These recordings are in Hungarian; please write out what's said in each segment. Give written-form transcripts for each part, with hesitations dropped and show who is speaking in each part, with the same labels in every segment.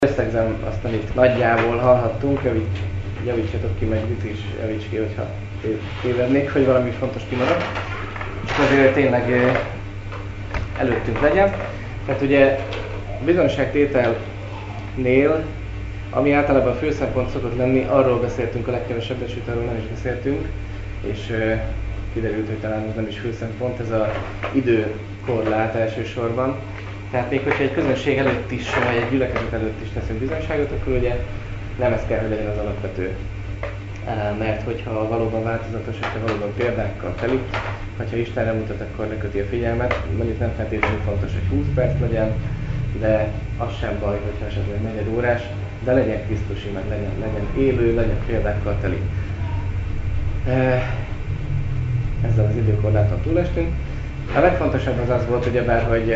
Speaker 1: Összegzem azt, amit nagyjából hallhattunk, javítsatok ki, meg Viti is javíts ki, hogyha tévednék, hogy valami fontos kimaradt. És azért tényleg előttünk legyen. Tehát ugye a bizonyságtételnél, ami általában a fő szempont szokott lenni, arról beszéltünk a legkevesebbet, sőt arról nem is beszéltünk, és kiderült, hogy talán ez nem is fő szempont, ez az időkorlát elsősorban. Tehát még hogyha egy közönség előtt is, vagy egy gyülekezet előtt is teszünk bizonyságot, akkor ugye nem ez kell, hogy legyen az alapvető. Mert hogyha valóban változatos, hogyha valóban példákkal telik, hogyha Istenre mutat, akkor leköti a figyelmet. Mondjuk nem feltétlenül fontos, hogy 20 perc legyen, de az sem baj, hogyha esetleg negyed órás, de legyen Krisztusi, meg legyen élő, legyen példákkal teli. Ezzel az időkorláton túlestünk. A legfontosabb az volt, hogy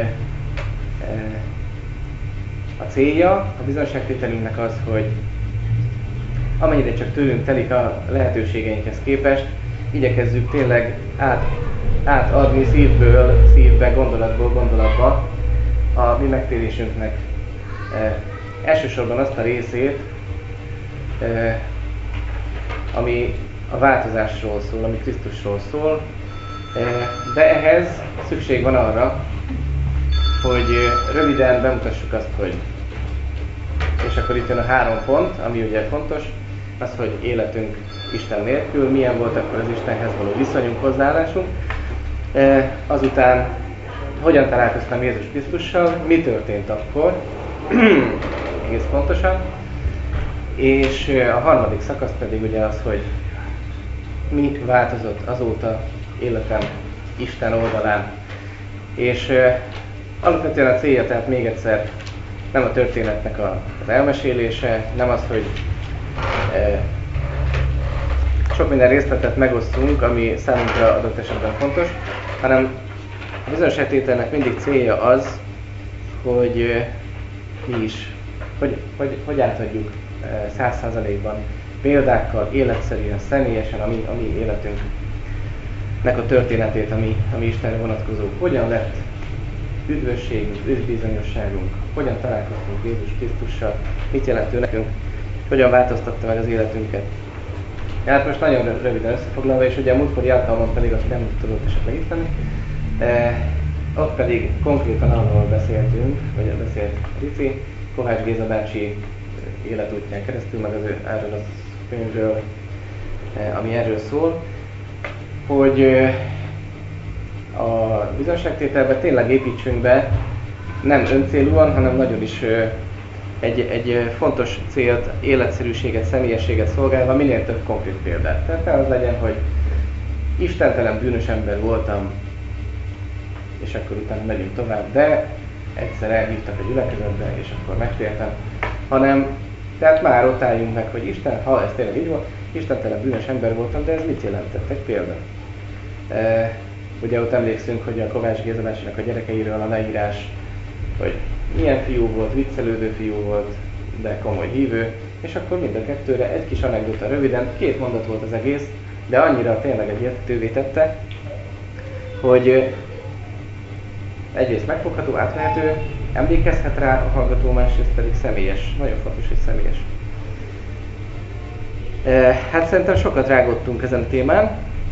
Speaker 1: a célja a bizonyságtételünknek az, hogy amennyire csak tőlünk telik a lehetőségeinkhez képest, igyekezzük tényleg átadni szívből szívbe, gondolatból gondolatba a mi megtérésünknek elsősorban azt a részét, ami a változásról szól, ami Krisztusról szól, de ehhez szükség van arra, hogy röviden bemutassuk azt, hogy, és akkor itt jön a 3 pont, ami ugye fontos, az, hogy életünk Isten nélkül, milyen volt akkor az Istenhez való viszonyunk, hozzáállásunk, azután hogyan találkoztam Jézus Krisztussal, mi történt akkor, egész pontosan, és a 3. szakasz pedig ugye az, hogy mi változott azóta életem Isten oldalán. És alapvetően a célja, tehát még egyszer, nem a történetnek az elmesélése, nem az, hogy sok minden részletet megosztunk, ami számunkra adott esetben fontos, hanem a bizonyságtételnek mindig célja az, hogy mi is, hogy átadjuk 100%-ban példákkal, életszerűen, személyesen a mi életünknek a történetét, ami Istenre vonatkozó. Hogyan lett üdvösségünk, üdvbizonyosságunk, hogyan találkoztunk Jézus Krisztussal, mit jelent ő nekünk, hogyan változtatta meg az életünket. Hát most nagyon röviden összefoglalva, és ugye a múltkori alkalmon pedig, aki nem tudott esetleg itt lenni, ott pedig konkrétan arról beszéltünk, vagy beszélt Rici, Kovács Géza bácsi életútján keresztül, meg erről a könyvről, ami erről szól, hogy a bizonyságtételben tényleg építsünk be, nem öncélúan, hanem nagyon is egy fontos célt, életszerűséget, személyességet szolgálva, minél több konkrét példát. Tehát ne az legyen, hogy istentelen bűnös ember voltam, és akkor utána megyünk tovább, de egyszer elhívtak a gyülekezetbe, és akkor megtértem, hanem tehát már ott álljunk meg, hogy Isten, ha ez tényleg így volt, istentelen bűnös ember voltam, de ez mit jelentett? Egy példa. Ugye ott emlékszünk, hogy a Kovács Géza bácsinak a gyerekeiről a leírás, hogy milyen fiú volt, viccelődő fiú volt, de komoly hívő, és akkor mind a kettőre egy kis anekdota röviden, 2 mondat volt az egész, de annyira tényleg egyértelművé tette, hogy egyrészt megfogható, átvehető, emlékezhet rá a hallgató, másrészt pedig személyes. Nagyon fontos, hogy személyes. Hát szerintem sokat rágottunk ezen a témán,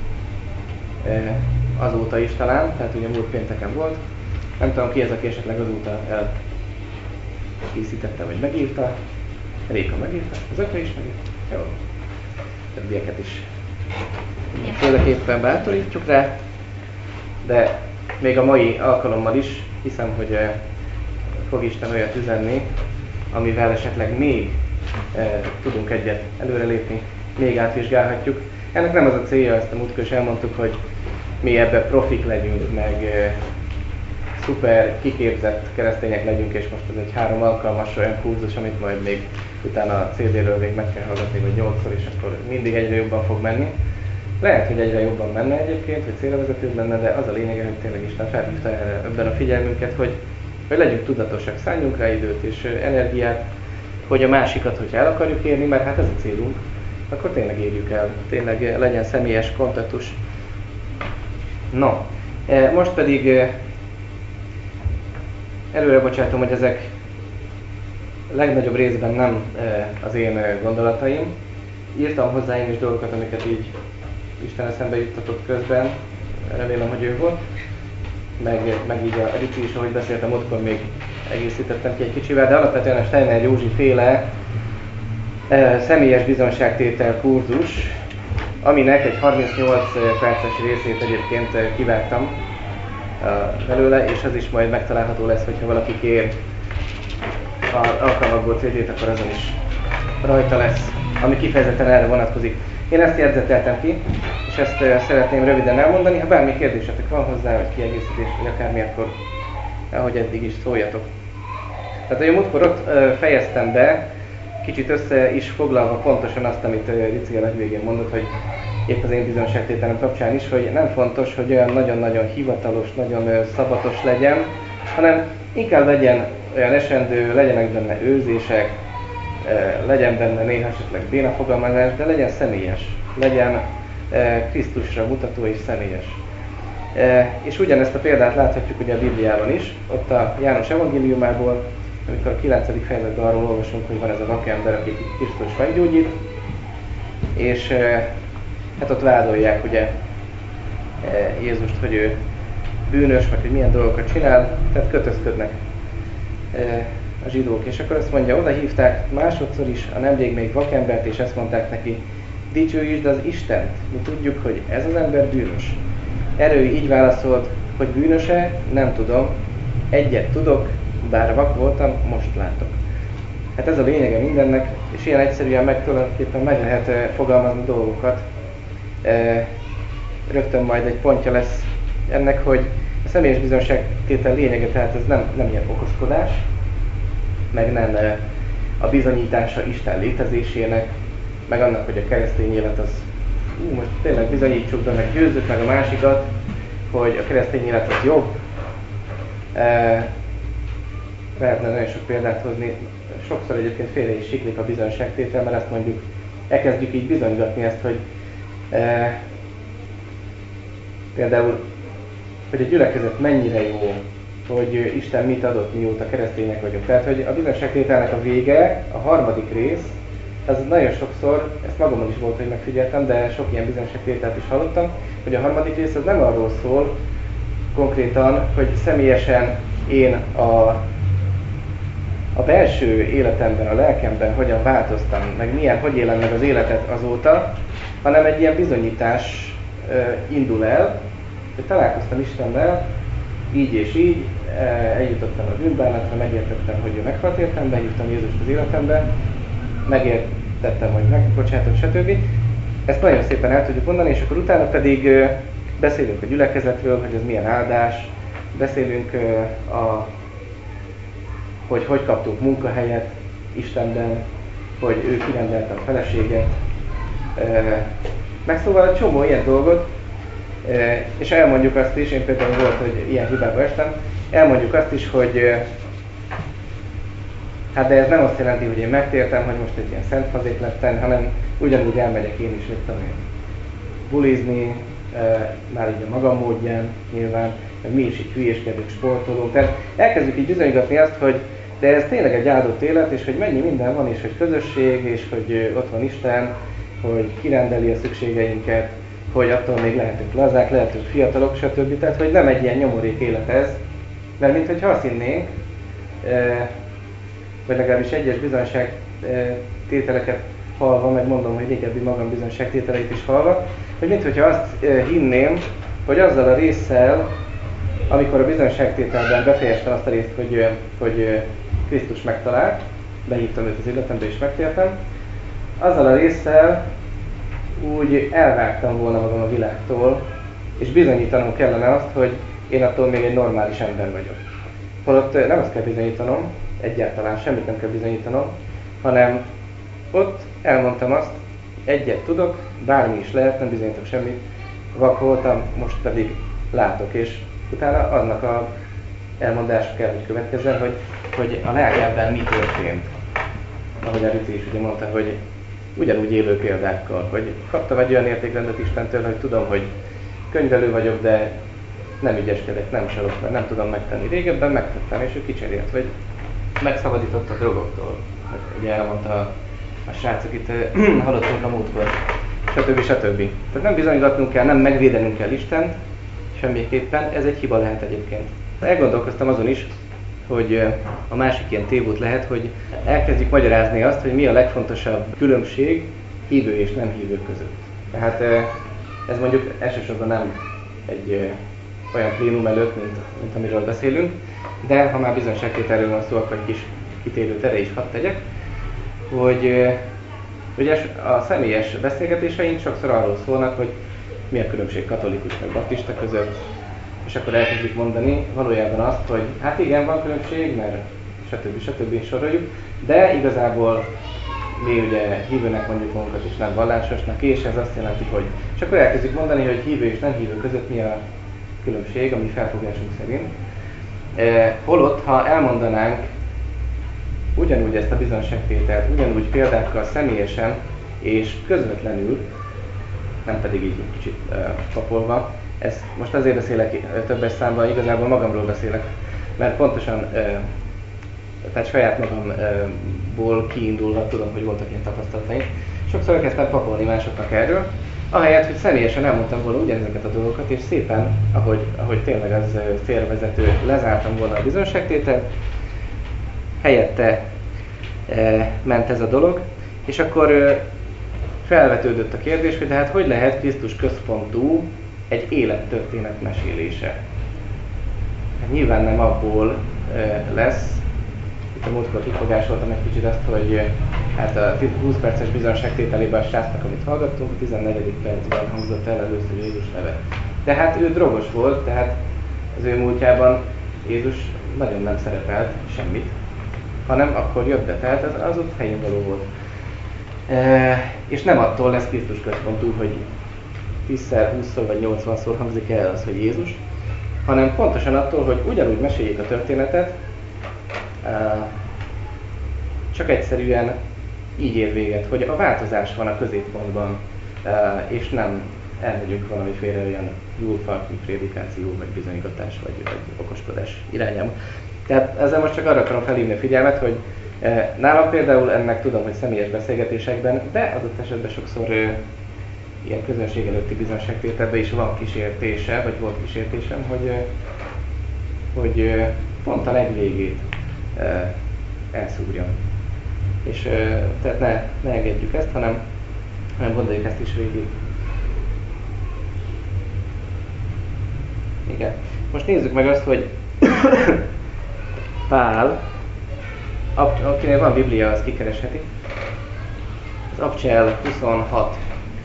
Speaker 1: azóta is talán, tehát ugye múlt pénteken volt. Nem tudom ki ez, aki esetleg azóta elkészítette, vagy megírta. Réka megírta, az ökre is megírta. Jó. Többieket is féleképpen bátorítjuk rá. De még a mai alkalommal is hiszem, hogy fog Isten olyat üzenni, amivel esetleg még tudunk egyet előrelépni, még átvizsgálhatjuk. Ennek nem az a célja, ezt a múltkor is elmondtuk, hogy mi ebben profik legyünk, meg szuper kiképzett keresztények legyünk, és most ez egy 3 alkalmas olyan kurzus, amit majd még utána a CD-ről még meg kell hallgatni, vagy 8-szor, és akkor mindig egyre jobban fog menni. Lehet, hogy egyre jobban menne egyébként, hogy célvezetőbb lenne, de az a lényege, hogy tényleg Isten felhívta ebben a figyelmünket, hogy legyünk tudatosak, szálljunk rá időt és energiát, hogy a másikat, hogyha el akarjuk érni, mert hát ez a célunk, akkor tényleg érjük el, tényleg legyen személyes kontaktus. No, most pedig előre bocsátom, hogy ezek legnagyobb részben nem az én gondolataim. Írtam hozzá én is dolgokat, amiket így Isten eszembe juttatott közben, remélem, hogy ő volt. Meg így a Ricsi is, ahogy beszéltem, ottkor még egészítettem ki egy kicsivel, de alapvetően a Steiner Józsi féle személyes bizonságtétel kurzus, aminek egy 38 perces részét egyébként kivágtam belőle, és az is majd megtalálható lesz, hogyha valaki kér alkalmakból CD-t, akkor azon is rajta lesz, ami kifejezetten erre vonatkozik. Én ezt jegyzeteltem ki, és ezt szeretném röviden elmondani. Ha bármi kérdésetek van hozzá, vagy kiegészítés, vagy akármi, akkor ahogy eddig is szóljatok. Tehát, hogy múltkor ott fejeztem be, kicsit össze is foglalva pontosan azt, amit Rici a legvégén mondott, hogy épp az én bizonságtételem kapcsán is, hogy nem fontos, hogy olyan nagyon-nagyon hivatalos, nagyon szabatos legyen, hanem inkább legyen olyan esendő, legyenek benne őrzések, legyen benne néha esetleg bénafogalmazás, de legyen személyes, legyen Krisztusra mutató és személyes. És ugyanezt a példát láthatjuk ugye a Bibliában is, ott a János evangéliumából, amikor a 9. fejezetben arról olvasunk, hogy van ez a vakember, akit Krisztus meggyógyít, és hát ott vádolják ugye Jézust, hogy ő bűnös, vagy hogy milyen dolgokat csinál, tehát kötözködnek a zsidók. És akkor azt mondja, oda hívták másodszor is a nemrég még vakembert, és ezt mondták neki, dicsőítsd az Istent, mi tudjuk, hogy ez az ember bűnös. Erre ő így válaszolt, hogy bűnöse, nem tudom, egyet tudok, bár vak voltam, most látok. Hát ez a lényege mindennek, és ilyen egyszerűen tulajdonképpen meg lehet fogalmazni dolgokat. Rögtön majd egy pontja lesz ennek, hogy a személyes bizonságtétel lényege, tehát ez nem ilyen okoskodás, meg nem a bizonyítása Isten létezésének, meg annak, hogy a keresztény élet az, most tényleg bizonyítsuk be, meg győzzük meg a másikat, hogy a keresztény élet az jobb. Lehetne nagyon sok példát hozni, sokszor egyébként félre is siklik a bizonságtétel, mert ezt mondjuk, elkezdjük így bizonygatni ezt, hogy például, hogy a gyülekezet mennyire jó, hogy Isten mit adott, mióta keresztények vagyunk. Tehát, hogy a bizonságtételnek a vége, a harmadik rész, az nagyon sokszor, ezt magamon is volt, hogy megfigyeltem, de sok ilyen bizonságtételt is hallottam, hogy a harmadik rész az nem arról szól konkrétan, hogy személyesen én a belső életemben, a lelkemben hogyan változtam, meg hogy élem meg az életet azóta, hanem egy ilyen bizonyítás indul el, hogy találkoztam Istennel, így és így, eljutottam a bűnbánatra, megértettem, hogy ő meghalt értem, behívtam Jézust az életembe, megértettem, hogy megbocsátott, stb. Ezt nagyon szépen el tudjuk mondani, és akkor utána pedig beszélünk a gyülekezetről, hogy ez milyen áldás, beszélünk hogy kaptunk munkahelyet Istenben, hogy ő kirendelte a feleséget, meg szóval egy csomó ilyen dolgot, és elmondjuk azt is, én például volt, hogy ilyen hibába estem, elmondjuk azt is, hogy hát de ez nem azt jelenti, hogy én megtértem, hogy most egy ilyen szent fazék lettem, hanem ugyanúgy elmegyek én is, mit tudom én, bulizni, már így a magam módján nyilván, mi is így hülyéskedünk, sportolunk. Tehát elkezdjük így bizonygatni azt, hogy de ez tényleg egy áldott élet, és hogy mennyi minden van, és hogy közösség, és hogy ott van Isten, hogy kirendeli a szükségeinket, hogy attól még lehetünk lazák, lehetünk fiatalok, stb. Tehát, hogy nem egy ilyen nyomorék élet ez, mert minthogyha azt hinnénk, vagy legalábbis egyes bizonyságtételeket hallva, meg mondom, hogy régebbi magam bizonyságtételeit is hallva, hogy minthogyha azt hinném, hogy azzal a résszel, amikor a bizonyságtételben befejeztem azt a részt, hogy Krisztus megtalált, behívtam őt az életembe és megtértem, azzal a résszel úgy elvágtam volna magam a világtól, és bizonyítanom kellene azt, hogy én attól még egy normális ember vagyok. Holott nem azt kell bizonyítanom, egyáltalán semmit nem kell bizonyítanom, hanem ott elmondtam azt, egyet tudok, bármi is lehet, nem bizonyítok semmit, vak voltam, most pedig látok, és utána annak a elmondás kell, hogy következzen, hogy a lelkemben mi történt. Ahogy a Rici is ugye mondta, hogy ugyanúgy élő példákkal, hogy kaptam egy olyan értékrendet Istentől, hogy tudom, hogy könyvelő vagyok, de nem ügyeskedek, nem csalok, mert nem tudom megtenni. Régebben megtettem, és ő kicserélt, vagy megszabadított a drogoktól. Ugye elmondta a srác, akit hallottunk a múltkor, stb. Tehát nem bizonygatnunk kell, nem megvédenünk kell Istent, semmiképpen, ez egy hiba lehet egyébként. Elgondolkoztam azon is, hogy a másik ilyen tévút lehet, hogy elkezdjük magyarázni azt, hogy mi a legfontosabb különbség hívő és nem hívő között. Tehát ez mondjuk elsősorban nem egy olyan plénum előtt, mint amiről beszélünk, de ha már bizonyságtételről van szó, akkor egy kis kitérőt erre is hadd tegyek, hogy ugye a személyes beszélgetéseink sokszor arról szólnak, hogy mi a különbség katolikus meg baptista között, és akkor elkezdjük mondani valójában azt, hogy hát igen, van különbség, mert stb. Soroljuk, de igazából mi ugye hívőnek mondjuk magunkat és nem vallásosnak, és ez azt jelenti, hogy... És akkor elkezdjük mondani, hogy hívő és nem hívő között mi a különbség, a mi felfogásunk szerint. Holott, ha elmondanánk ugyanúgy ezt a bizonyságtételt, ugyanúgy példákkal személyesen és közvetlenül, nem pedig így kicsit papolva, ezt most azért beszélek többes számban, igazából magamról beszélek, mert pontosan, tehát saját magamból kiindulva tudom, hogy voltak ilyen tapasztalataink. Sokszor elkezdtem papolni másoknak erről, ahelyett, hogy személyesen elmondtam volna ugyanezeket a dolgokat, és szépen, ahogy tényleg az célvezető, lezártam volna a bizonyságtételt, helyette ment ez a dolog, és akkor felvetődött a kérdés, hogy de hát hogy lehet Krisztus központú egy élettörténet mesélése. Hát nyilván nem abból lesz, itt a múltkor kifogásoltam egy kicsit azt, hogy hát a 20 perces bizonyságtételében a srácnak, amit hallgattunk, a 14. percben hangzott el először Jézus neve. De hát ő drogos volt, tehát az ő múltjában Jézus nagyon nem szerepelt semmit, hanem akkor jött be, tehát az ott helyén való volt. És nem attól lesz Krisztus központú, hogy 10-szer, 20-szor vagy 80-szor hangzik el az, hogy Jézus, hanem pontosan attól, hogy ugyanúgy meséljék a történetet, csak egyszerűen így ér véget, hogy a változás van a középpontban, és nem elmegyünk valamiféle olyan jólfarknyi prédikáció, vagy bizonygatás, vagy okoskodás irányába. Tehát ezzel most csak arra akarom felhívni a figyelmet, hogy nálam például ennek tudom, hogy személyes beszélgetésekben, de adott esetben sokszor ilyen közönség előtti bizonyságtételben is van kísértése, vagy volt kísértésem, hogy pont a legvégét elszúrjam. És tehát ne engedjük ezt, hanem gondoljuk ezt is végig. Igen. Most nézzük meg azt, hogy Pál, akinél van Biblia, az kikeresheti. Az Abcsel 26.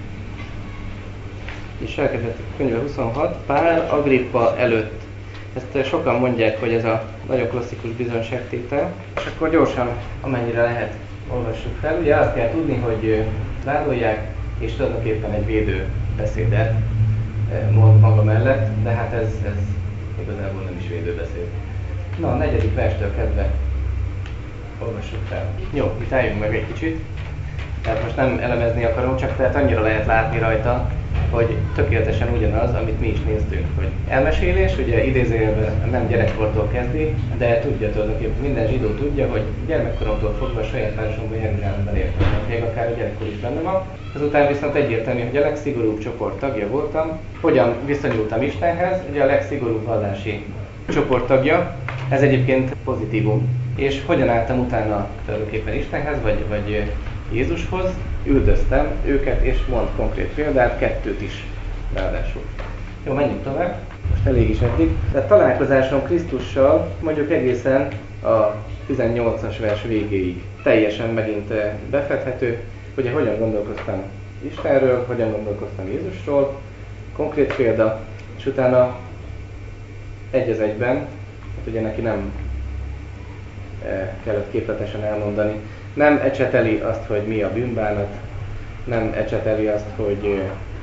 Speaker 1: És elkezdett könyve 26, Pál Agrippa előtt. Ezt sokan mondják, hogy ez a nagyon klasszikus bizonyságtétel. És akkor gyorsan, amennyire lehet, olvassuk fel. Ugye azt kell tudni, hogy vádolják, és tulajdonképpen egy védő beszédet mond maga mellett, de hát ez igazából nem is védőbeszéd. Na, a 4. verstől kezdve olvassuk fel. Jó, itt álljunk meg egy kicsit. Tehát most nem elemezni akarom, csak tehát annyira lehet látni rajta, hogy tökéletesen ugyanaz, amit mi is néztünk, hogy elmesélés, ugye idézőjelben nem gyerekkortól kezdi, de tudja tulajdonképpen, minden zsidó tudja, hogy gyermekkoromtól fogva a saját városomban Jeruzsálemben éltem, még akár a gyerekkor is benne van. Azután viszont egyértelmű, hogy a legszigorúbb csoport tagja voltam. Hogyan viszonyultam Istenhez? Ugye a legszigorúbb vallási csoport tagja, ez egyébként pozitívum. És hogyan álltam utána tulajdonképpen Istenhez, vagy Jézushoz, üldöztem őket, és mond konkrét példát, 2 is ráadásul. Jó, menjünk tovább. Most elég is eddig. Tehát találkozásom Krisztussal mondjuk egészen a 18-as vers végéig teljesen megint befedhető, ugye hogyan gondolkoztam Istenről, hogyan gondolkoztam Jézusról, konkrét példa, és utána egy az egyben, hát ugye neki nem kellett képletesen elmondani, nem ecseteli azt, hogy mi a bűnbánat, nem ecseteli azt, hogy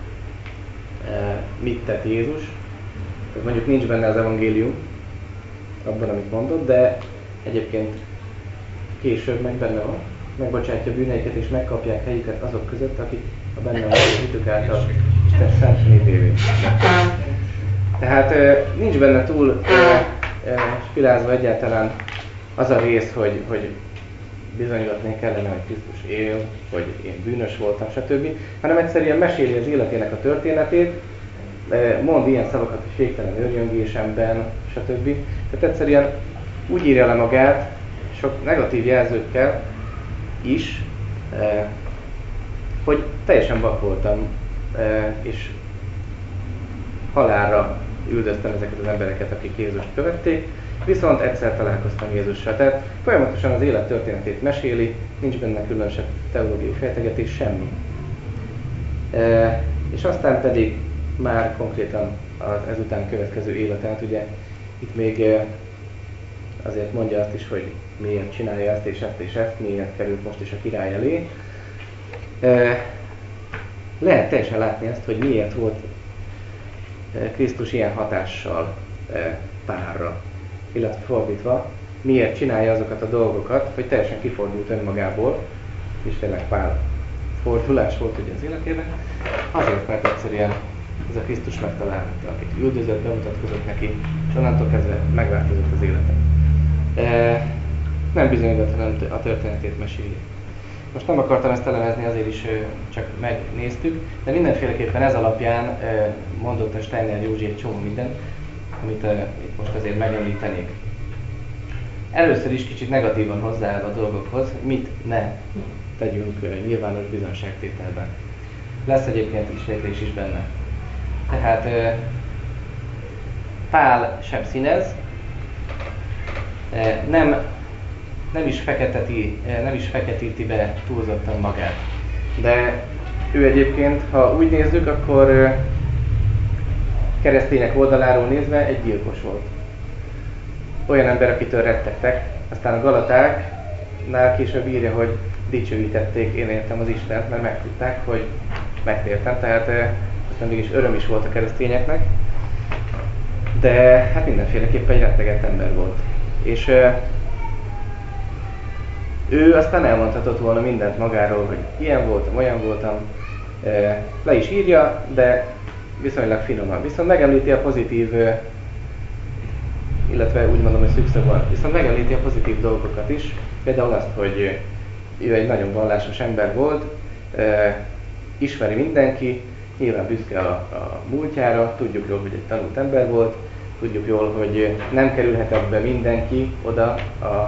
Speaker 1: mit tett Jézus. Ez mondjuk nincs benne az evangélium, abban, amit mondott, de egyébként később meg benne van. Megbocsátja a bűneiket és megkapják helyüket azok között, akik a benne való hitük által Isten szent népévé. Tehát nincs benne túl spilázva egyáltalán az a rész, hogy bizonygatni kellene, hogy Krisztus él, hogy én bűnös voltam, stb. Hanem egyszerűen meséli az életének a történetét, mond ilyen szavakat, hogy féktelen őrjöngésemben, stb. Tehát egyszerűen úgy írja le magát, sok negatív jelzőkkel is, hogy teljesen vak voltam, és halálra üldöztem ezeket az embereket, akik Jézust követték, viszont egyszer találkoztam Jézussal. Tehát folyamatosan az élet történetét meséli, nincs benne különösebb teológiai fejtegetés, semmi. És aztán pedig már konkrétan az ezután következő életen, ugye itt még azért mondja azt is, hogy miért csinálja ezt és ezt és ezt, miért került most is a király elé. Lehet teljesen látni ezt, hogy miért volt Krisztus ilyen hatással Pálra, illetve fordítva, miért csinálja azokat a dolgokat, hogy teljesen kifordult önmagából, és tényleg Pál fordulás volt ugye az életében, azért, mert egyszerűen ez a Krisztus megtalálta, akit üldözött, bemutatkozott neki, és onnantól kezdve megváltozott az élete. Nem bizonyított, hanem a történetét meséli. Most nem akartam ezt elemezni, azért is csak megnéztük, de mindenféleképpen ez alapján mondott a Steiner Józsi egy csomó mindent, amit itt most azért megemlítenék. Először is kicsit negatívan hozzááll a dolgokhoz, mit ne tegyünk nyilvános bizonyságtételben. Lesz egyébként ismétlés is benne. Tehát Pál sem színez, nem is feketíti be túlzottan magát. De ő egyébként, ha úgy nézzük, akkor keresztények oldaláról nézve egy gyilkos volt. Olyan ember, akitől rettegtek. Aztán a Galatáknál később írja, hogy dicsőítették, én értem az Istent, mert megtudták, hogy megtértem. Tehát aztán mégis öröm is volt a keresztényeknek. De hát mindenféleképpen egy rettegett ember volt. És ő aztán elmondhatott volna mindent magáról, hogy ilyen voltam, olyan voltam, le is írja, de viszonylag finoman. Viszont megemlíti a pozitív, illetve úgy mondom, hogy szükség van, viszont megemlíti a pozitív dolgokat is, például azt, hogy ő egy nagyon vallásos ember volt, ismeri mindenki, nyilván büszke a múltjára, tudjuk jól, hogy egy tanult ember volt, tudjuk jól, hogy nem kerülhetett be mindenki oda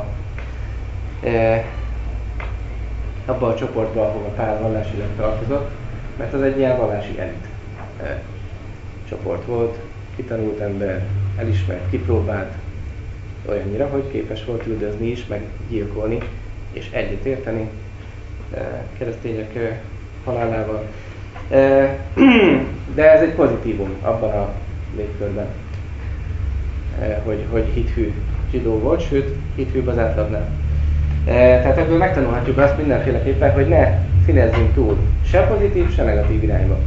Speaker 1: abba a csoportba, ahova Pál vallásilag tartozott, mert az egy ilyen vallási elit csoport volt, kitanult ember, elismert, kipróbált, olyannyira, hogy képes volt üldözni is, meg gyilkolni, és egyet érteni keresztények halálával. De ez egy pozitívum abban a légkörben, hogy hithű zsidó volt, sőt, hithűbb az átlagnál. Tehát ebből megtanulhatjuk azt mindenféleképpen, hogy ne színezzünk túl se pozitív, se negatív irányba.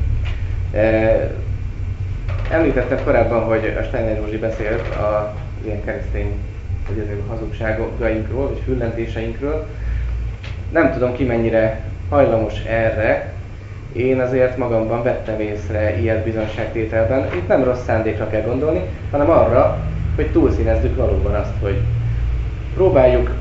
Speaker 1: Említettem korábban, hogy a Steiner Józsi beszélt az ilyen keresztény, vagy ezek a hazugságainkról, vagy füllentéseinkről. Nem tudom ki mennyire hajlamos erre, én azért magamban vettem észre ilyet bizonyságtételben. Itt nem rossz szándékra kell gondolni, hanem arra, hogy túlszínezzük valóban azt, hogy próbáljuk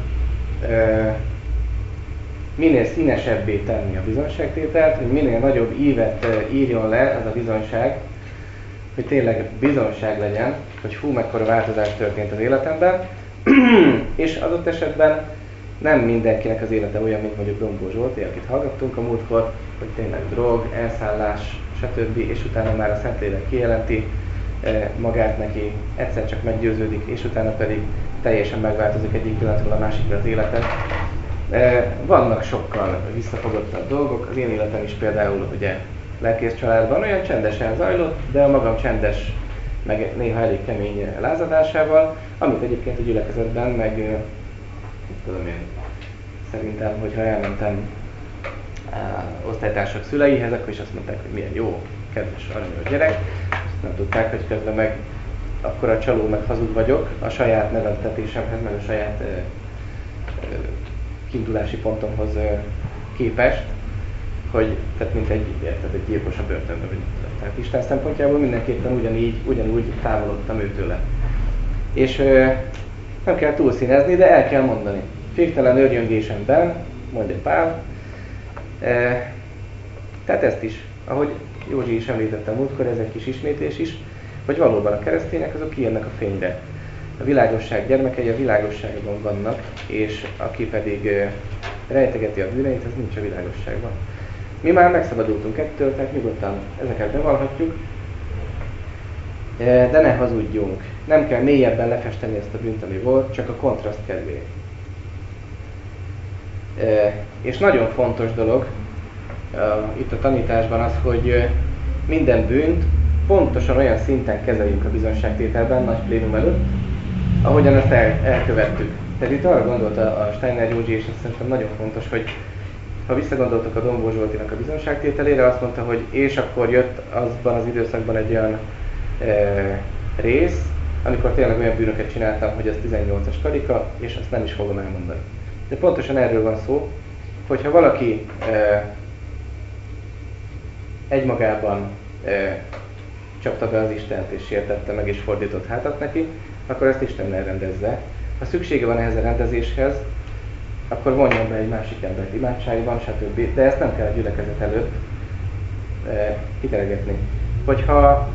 Speaker 1: minél színesebbé tenni a bizonyságtételt, hogy minél nagyobb ívet írjon le ez a bizonyság, hogy tényleg bizonyság legyen, hogy fú, mekkora változás történt az életemben, és adott esetben nem mindenkinek az élete olyan, mint mondjuk Dombó Zsolté, akit hallgattunk a múltkor, hogy tényleg drog, elszállás, stb. És utána már a Szentlélek kijelenti magát neki, egyszer csak meggyőződik, és utána pedig teljesen megváltozik egyik pillanatról a másikra az élete. Vannak sokkal visszafogottabb dolgok, az én életem is például ugye lelkész családban olyan csendesen zajlott, de a magam csendes, meg néha elég kemény lázadásával, amit egyébként a gyülekezetben, meg tudom én, szerintem, hogyha elmentem osztálytársak szüleihez, akkor is azt mondták, hogy milyen jó, kedves, aranyos gyerek. Azt nem tudták, hogy közben meg akkora csaló, meg hazug vagyok a saját neveltetésemhez, meg a saját kiindulási pontomhoz képest, hogy tehát mint egy gyilkos a börtönbe vagy. Tehát Isten szempontjából mindenképpen ugyanúgy távolodtam őtőle. És Nem kell túlszínezni, de el kell mondani. Féktelen őrjöngésemben, mondja Pál. Tehát ezt is, ahogy Józsi is említette múltkor, ez egy kis ismétlés is, hogy valóban a keresztények azok kijönnek a fényre. A világosság gyermekei a világosságban vannak, és aki pedig rejtegeti a bűneit, az nincs a világosságban. Mi már megszabadultunk ettől, tehát nyugodtan ezeket bevallhatjuk, de ne hazudjunk. Nem kell mélyebben lefesteni ezt a bűnt, ami volt, csak a kontraszt kedvéért. És nagyon fontos dolog itt a tanításban az, hogy minden bűnt pontosan olyan szinten kezeljünk a bizonyságtételben, nagy plénum előtt, ahogyan ezt elkövettük. Tehát itt arra gondolta a Steiner Józsi, és azt szerintem nagyon fontos, hogy ha visszagondoltok a Dombó Zsoltinak a bizonyságtételére, azt mondta, hogy és akkor jött azban az időszakban egy olyan rész, amikor tényleg olyan bűnöket csináltam, hogy az 18-as karika, és azt nem is fogom elmondani. De pontosan erről van szó, hogyha valaki egymagában csapta be az Istent és sértette meg és fordított hátat neki, akkor ezt Isten elrendezze. Ha szüksége van ehhez a rendezéshez, akkor vonjon be egy másik embert imádságban, stb. De ezt nem kell a gyülekezet előtt kiteregetni. Hogyha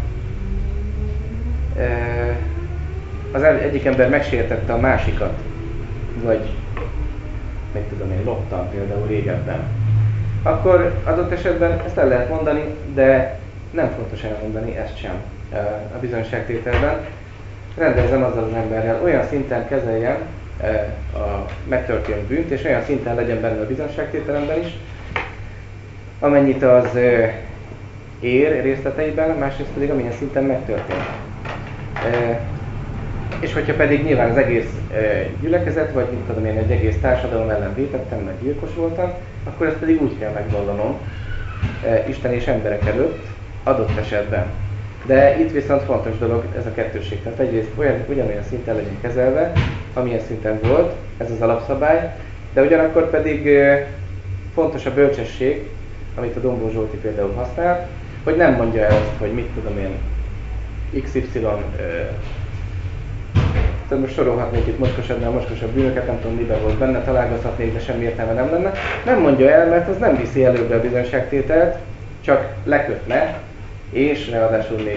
Speaker 1: az egyik ember megsértette a másikat, vagy meg tudom én, loptam például régebben, akkor adott esetben ezt el lehet mondani, de nem fontos elmondani ezt sem a bizonyságtételben. Rendezzem azzal az emberrel, olyan szinten kezeljem a megtörtént bűnt, és olyan szinten legyen benne a bizonyságtételemben is, amennyit az ér részleteiben, másrészt pedig amilyen szinten megtörtént. És hogyha pedig nyilván az egész gyülekezet, vagy mit tudom én, egy egész társadalom ellen vétettem, meg gyilkos voltam, akkor ezt pedig úgy kell megvallanom Isten és emberek előtt, adott esetben. De itt viszont fontos dolog ez a kettősség. Tehát egyrészt ugyanolyan szinten legyen kezelve, amilyen szinten volt, ez az alapszabály, de ugyanakkor pedig fontos a bölcsesség, amit a Dombó Zsolti például használ, hogy nem mondja el azt, hogy mit tudom én, XY, tehát most sorolhatnék itt moskosabb bűnöket, nem tudom miben volt benne, találkozhatnék, de semmi értelme nem lenne. Nem mondja el, mert az nem viszi előbbre a bizonyságtételt, csak lekötne, és ráadásul még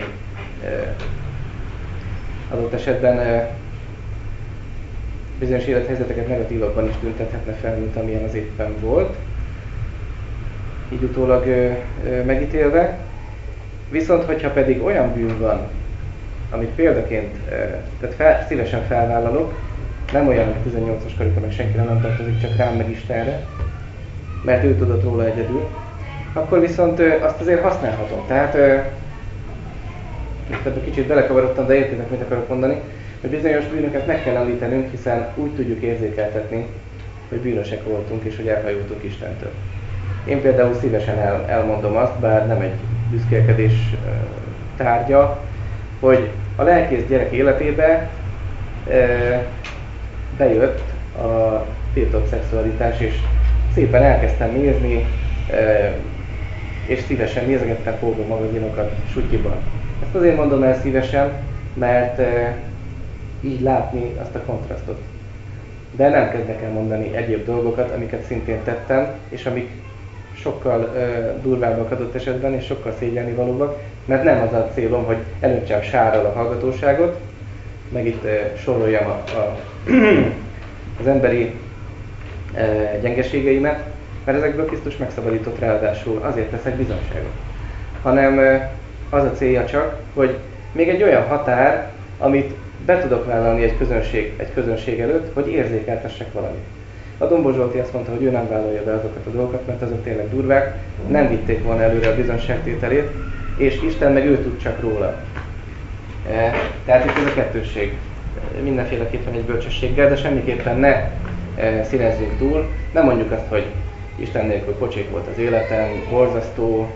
Speaker 1: adott esetben bizonyos élethelyzeteket negatívabban is tüntethetne fel, mint amilyen az éppen volt, így utólag megítélve. Viszont, hogyha pedig olyan bűn van, amit példaként, tehát szívesen felvállalok, nem olyan, hogy 18-as karika meg senkire nem tartozik, csak rám meg Istenre, mert ő tudott róla egyedül, akkor viszont azt azért használhatom. Tehát, most kicsit belekavarodtam, de értitek, mit akarok mondani, hogy bizonyos bűnöket meg kell említenünk, hiszen úgy tudjuk érzékeltetni, hogy bűnösek voltunk és hogy elhajoltunk Istentől. Én például szívesen elmondom azt, bár nem egy büszkélkedés tárgya, hogy a lelkész gyerek életébe bejött a tiltott szexualitás, és szépen elkezdtem nézni, és szívesen nézegettem pornó magazinokat sutyiban. Ezt azért mondom el szívesen, mert így látni azt a kontrasztot. De nem kezdek el mondani egyéb dolgokat, amiket szintén tettem, és amik sokkal durvábbak adott esetben, és sokkal szégyelni valóbbak, mert nem az a célom, hogy elöntsem sárral a hallgatóságot, meg itt soroljam az emberi gyengeségeimet, mert ezekből Krisztus megszabadított, ráadásul azért teszek bizonyságot. Hanem az a célja csak, hogy még egy olyan határ, amit be tudok vállalni egy közönség előtt, hogy érzékeltessek valamit. A Dombó Zsolti azt mondta, hogy ő nem vállalja be azokat a dolgokat, mert azok tényleg durvák, nem vitték volna előre a bizonyságtételét, és Isten meg ő tud csak róla. Tehát itt ez a kettősség. Mindenféleképpen egy bölcsességgel, de semmiképpen ne színezzünk túl. Nem mondjuk azt, hogy Isten nélkül pocsék volt az életem, borzasztó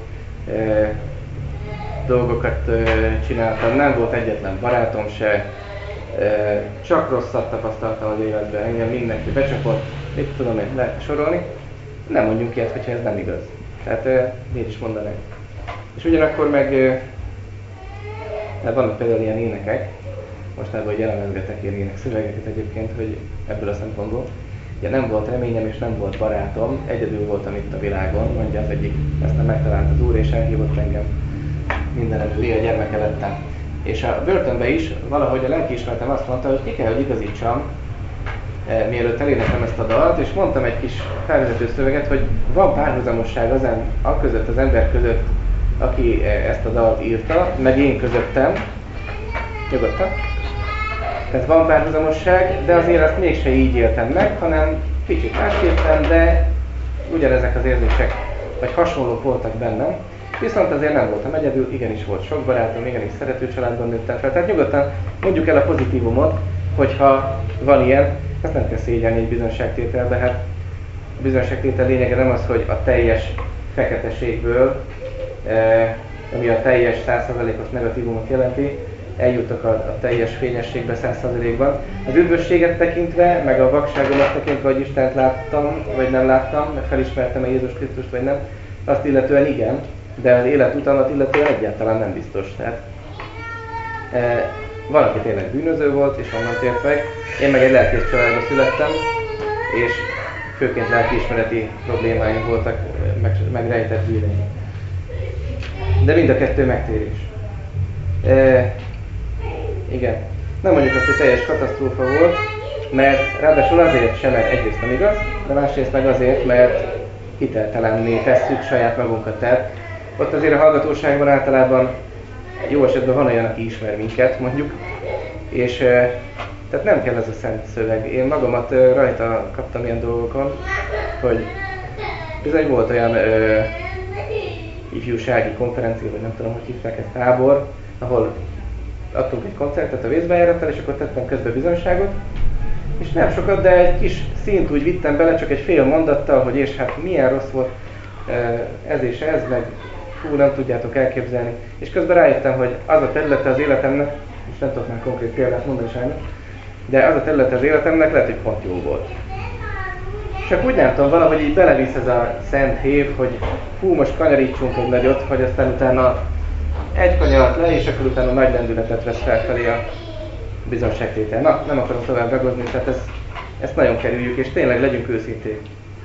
Speaker 1: dolgokat csináltam, nem volt egyetlen barátom se, csak rosszat tapasztaltam az életben, engem mindenki becsapott, mit tudom én lesorolni. Nem mondjunk ilyet, hogyha ez nem igaz. Tehát miért is mondanánk. És ugyanakkor meg vannak például ilyen énekek, mostanában, hogy elemezgetek ilyenek szövegeket egyébként, hogy ebből a szempontból. Ugye nem volt reményem és nem volt barátom, egyedül voltam itt a világon, mondja az egyik, aztán megtalált az Úr és elhívott engem mindeneművé, a gyermeke lettem. És a börtönben is valahogy a lelkiismeretem azt mondta, hogy ki kell, hogy igazítsam, mielőtt eléneklem ezt a dalt, és mondtam egy kis felvezető szöveget, hogy van párhuzamosság a között, az ember között, aki ezt a dalt írta, meg én közöttem. Nyugodtan. Tehát van párhuzamosság, de azért azt mégse így éltem meg, hanem kicsit másképpen, de ugyanezek az érzések, vagy hasonlók voltak bennem. Viszont azért nem voltam egyedül, igenis volt sok barátom, igenis szerető családban nőttem fel. Tehát nyugodtan mondjuk el a pozitívumot, hogyha van ilyen, ezt nem kell szégyelni egy bizonságtételbe. Hát a bizonságtétel lényege nem az, hogy a teljes feketeségből, ami a teljes 100%-os negatívumot jelenti, eljutok a teljes fényességbe 100%-ban. Az üdvösséget tekintve, meg a vakságomat tekintve, hogy Istent láttam, vagy nem láttam, meg felismertem-e Jézus Krisztust, vagy nem, azt illetően igen, de az életutamat illetően egyáltalán nem biztos. Tehát valaki tényleg bűnöző volt, és onnan tért meg. Én meg egy lelkész családba születtem, és főként lelkiismereti problémáim voltak, megrejtett bűneim. De mind a kettő megtérés. Igen. Nem mondjuk azt, hogy teljes katasztrófa volt, mert ráadásul azért sem, mert egyrészt nem igaz, de másrészt meg azért, mert hiteltelenné tesszük saját magunkat. Tehát ott azért a hallgatóságban általában jó esetben van olyan, aki ismer minket, mondjuk, és tehát nem kell ez a szent szöveg. Én magamat rajta kaptam ilyen dolgokon, hogy bizony volt olyan ifjúsági konferencia, vagy nem tudom, hogy hívták ezt, tábor, ahol adtunk egy koncertet a vészbejárattal, és akkor tettem közben bizonyságot, és nem sokat, de egy kis szint úgy vittem bele, csak egy fél mondattal, hogy és hát milyen rossz volt ez és ez, meg hú, nem tudjátok elképzelni. És közben rájöttem, hogy az a területe az életemnek, és nem tudok már konkrét példát mondani sajnos, de az a területe az életemnek lehet, hogy pont jó volt. Csak úgy nem tudom, valahogy így belevisz ez a szent hév, hogy hú, most kanyarítsunk egy nagyot, hogy aztán utána egy kanyarat le, és akkor utána nagy lendületet vesz felfelé a bizonságtétel. Na, nem akarom tovább ragozni, tehát ezt nagyon kerüljük, és tényleg legyünk őszinték.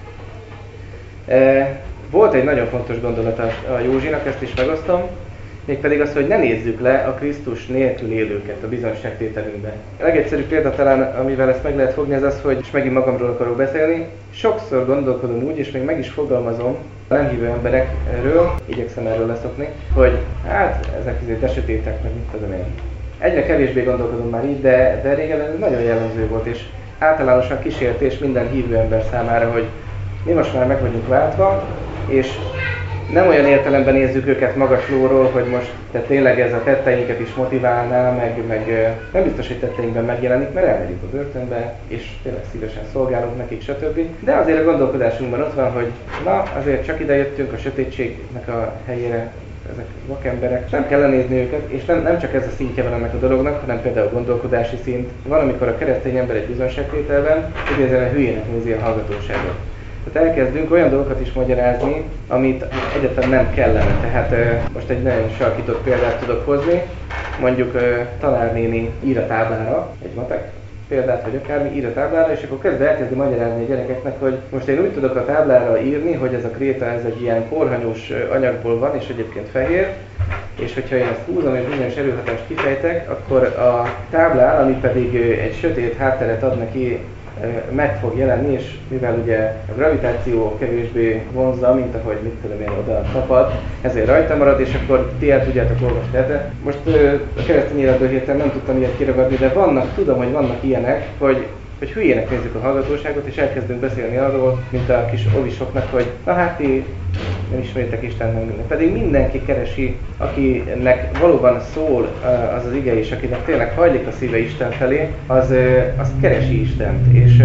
Speaker 1: Volt egy nagyon fontos gondolat a Józsinak, ezt is megosztom, mégpedig az, hogy ne nézzük le a Krisztus nélkül élőket a bizonságtételünkben. A legegyszerűbb példa talán, amivel ezt meg lehet fogni, az az, hogy, és megint magamról akarok beszélni, sokszor gondolkodom úgy, és még meg is fogalmazom a nem hívő emberekről, igyekszem erről leszokni, hogy hát ezek azért de sötétek, meg mit tudom én. Egyre kevésbé gondolkodom már így, de régen ez nagyon jellemző volt, és általánosan kísértés minden hívő ember számára, hogy mi most már meg vagyunk váltva, és nem olyan értelemben nézzük őket magas lóról, hogy most tényleg ez a tetteinket is motiválná, meg nem biztos, hogy tetteinkben megjelenik, mert elmegyünk a börtönbe, és tényleg szívesen szolgálunk nekik, stb. De azért a gondolkodásunkban ott van, hogy na, azért csak ide jöttünk a sötétségnek a helyére, ezek vakemberek. Nem kell lenézni őket, és nem csak ez a szintje van ennek a dolognak, hanem például a gondolkodási szint. Van, amikor a keresztény ember egy bizonságtételben idézően hülyének nézi a hallgatóságot. Tehát elkezdünk olyan dolgokat is magyarázni, amit egyáltalán nem kellene. Tehát most egy nagyon sarkított példát tudok hozni. Mondjuk tanárnéni ír a táblára, egy matek példát, vagy akármi, ír a táblára, és akkor közben elkezdi magyarázni a gyerekeknek, hogy most én úgy tudok a táblára írni, hogy ez a kréta ez egy ilyen porhanyós anyagból van, és egyébként fehér, és hogyha én ezt húzom és bizonyos erőhatást kifejtek, akkor a táblán, ami pedig egy sötét hátteret ad neki, meg fog jelenni, és mivel ugye a gravitáció kevésbé vonzza, mint ahogy mit tudom én oda tapad, ezért rajta marad, és akkor ti el tudjátok olvasni. Most a keresztény életből hirtelen nem tudtam ilyet kiragadni, de tudom, hogy vannak ilyenek, hogy hülyének nézzük a hallgatóságot, és elkezdünk beszélni arról, mint a kis ovisoknak, hogy na hát ti nem ismeritek Isten, nem minden. Pedig mindenki keresi, akinek valóban szól az ige, és akinek tényleg hajlik a szíve Isten felé, az keresi Istent, és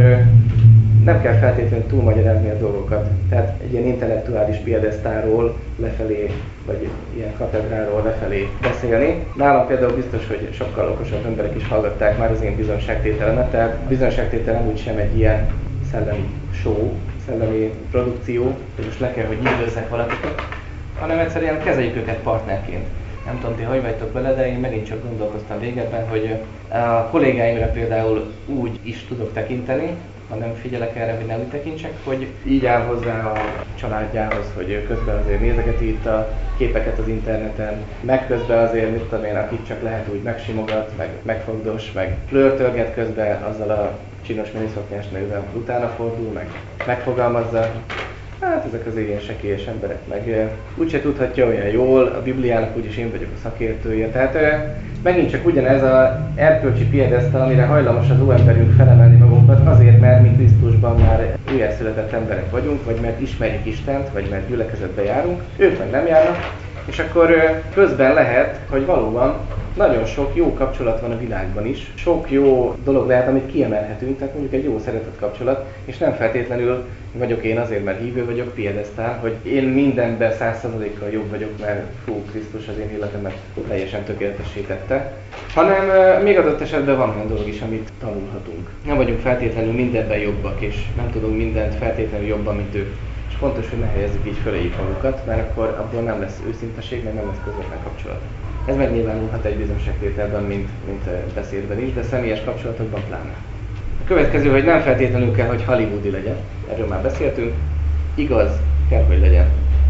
Speaker 1: nem kell feltétlenül túlmagyarázni a dolgokat. Tehát egy ilyen intellektuális piedesztáról lefelé, vagy ilyen katedráról lefelé beszélni. Nálam például biztos, hogy sokkal okosabb emberek is hallgatták már az én bizonságtételemet, tehát a bizonságtétel nem úgy sem egy ilyen szellemi show, szellemi produkció, hogy most le kell, hogy nyilvezzek valakit, hanem egyszerűen kezeljük őket partnerként. Nem tudom, ti hogy vagytok vele, de én megint csak gondolkoztam régebben, hogy a kollégáimra például úgy is tudok tekinteni, ha nem figyelek erre, hogy nem úgy tekintsek, hogy így áll hozzá a családjához, hogy közben azért nézegeti itt a képeket az interneten, meg közben azért, mit tudom én, akit csak lehet úgy megsimogat, meg megfogdos, meg flörtölget közben azzal a csinos miniszoknyás nővel utána fordul, meg megfogalmazza. Hát ezek az ilyen sekélyes emberek, meg úgyse tudhatja olyan jól, a Bibliának úgyis én vagyok a szakértője. Tehát megint csak ugyanez az erkölcsi piedesztal, amire hajlamos az óemberünk felemelni magunkat, azért, mert mi Krisztusban már újjászületett emberek vagyunk, vagy mert ismerjük Istent, vagy mert gyülekezetbe járunk, ők meg nem járnak, és akkor közben lehet, hogy valóban nagyon sok jó kapcsolat van a világban is. Sok jó dolog lehet, amit kiemelhetünk, tehát mondjuk egy jó szeretett kapcsolat, és nem feltétlenül vagyok én azért, mert hívő vagyok, piedesztál, hogy én mindenben 100%-kal jobb vagyok, mert Krisztus az én életemet teljesen tökéletesítette, hanem még adott esetben van olyan dolog is, amit tanulhatunk. Nem vagyunk feltétlenül mindenben jobbak, és nem tudunk mindent feltétlenül jobban, mint ők. És fontos, hogy ne helyezzük így föléjük magukat, mert akkor abból nem lesz őszinteség, meg nem lesz közvetlen kapcsolat. Ez megnyilvánulhat egy bizonyságtételben, mint beszédben is, de személyes kapcsolatokban pláne. A következő, hogy nem feltétlenül kell, hogy hollywoodi legyen, erről már beszéltünk, igaz, kell, hogy legyen.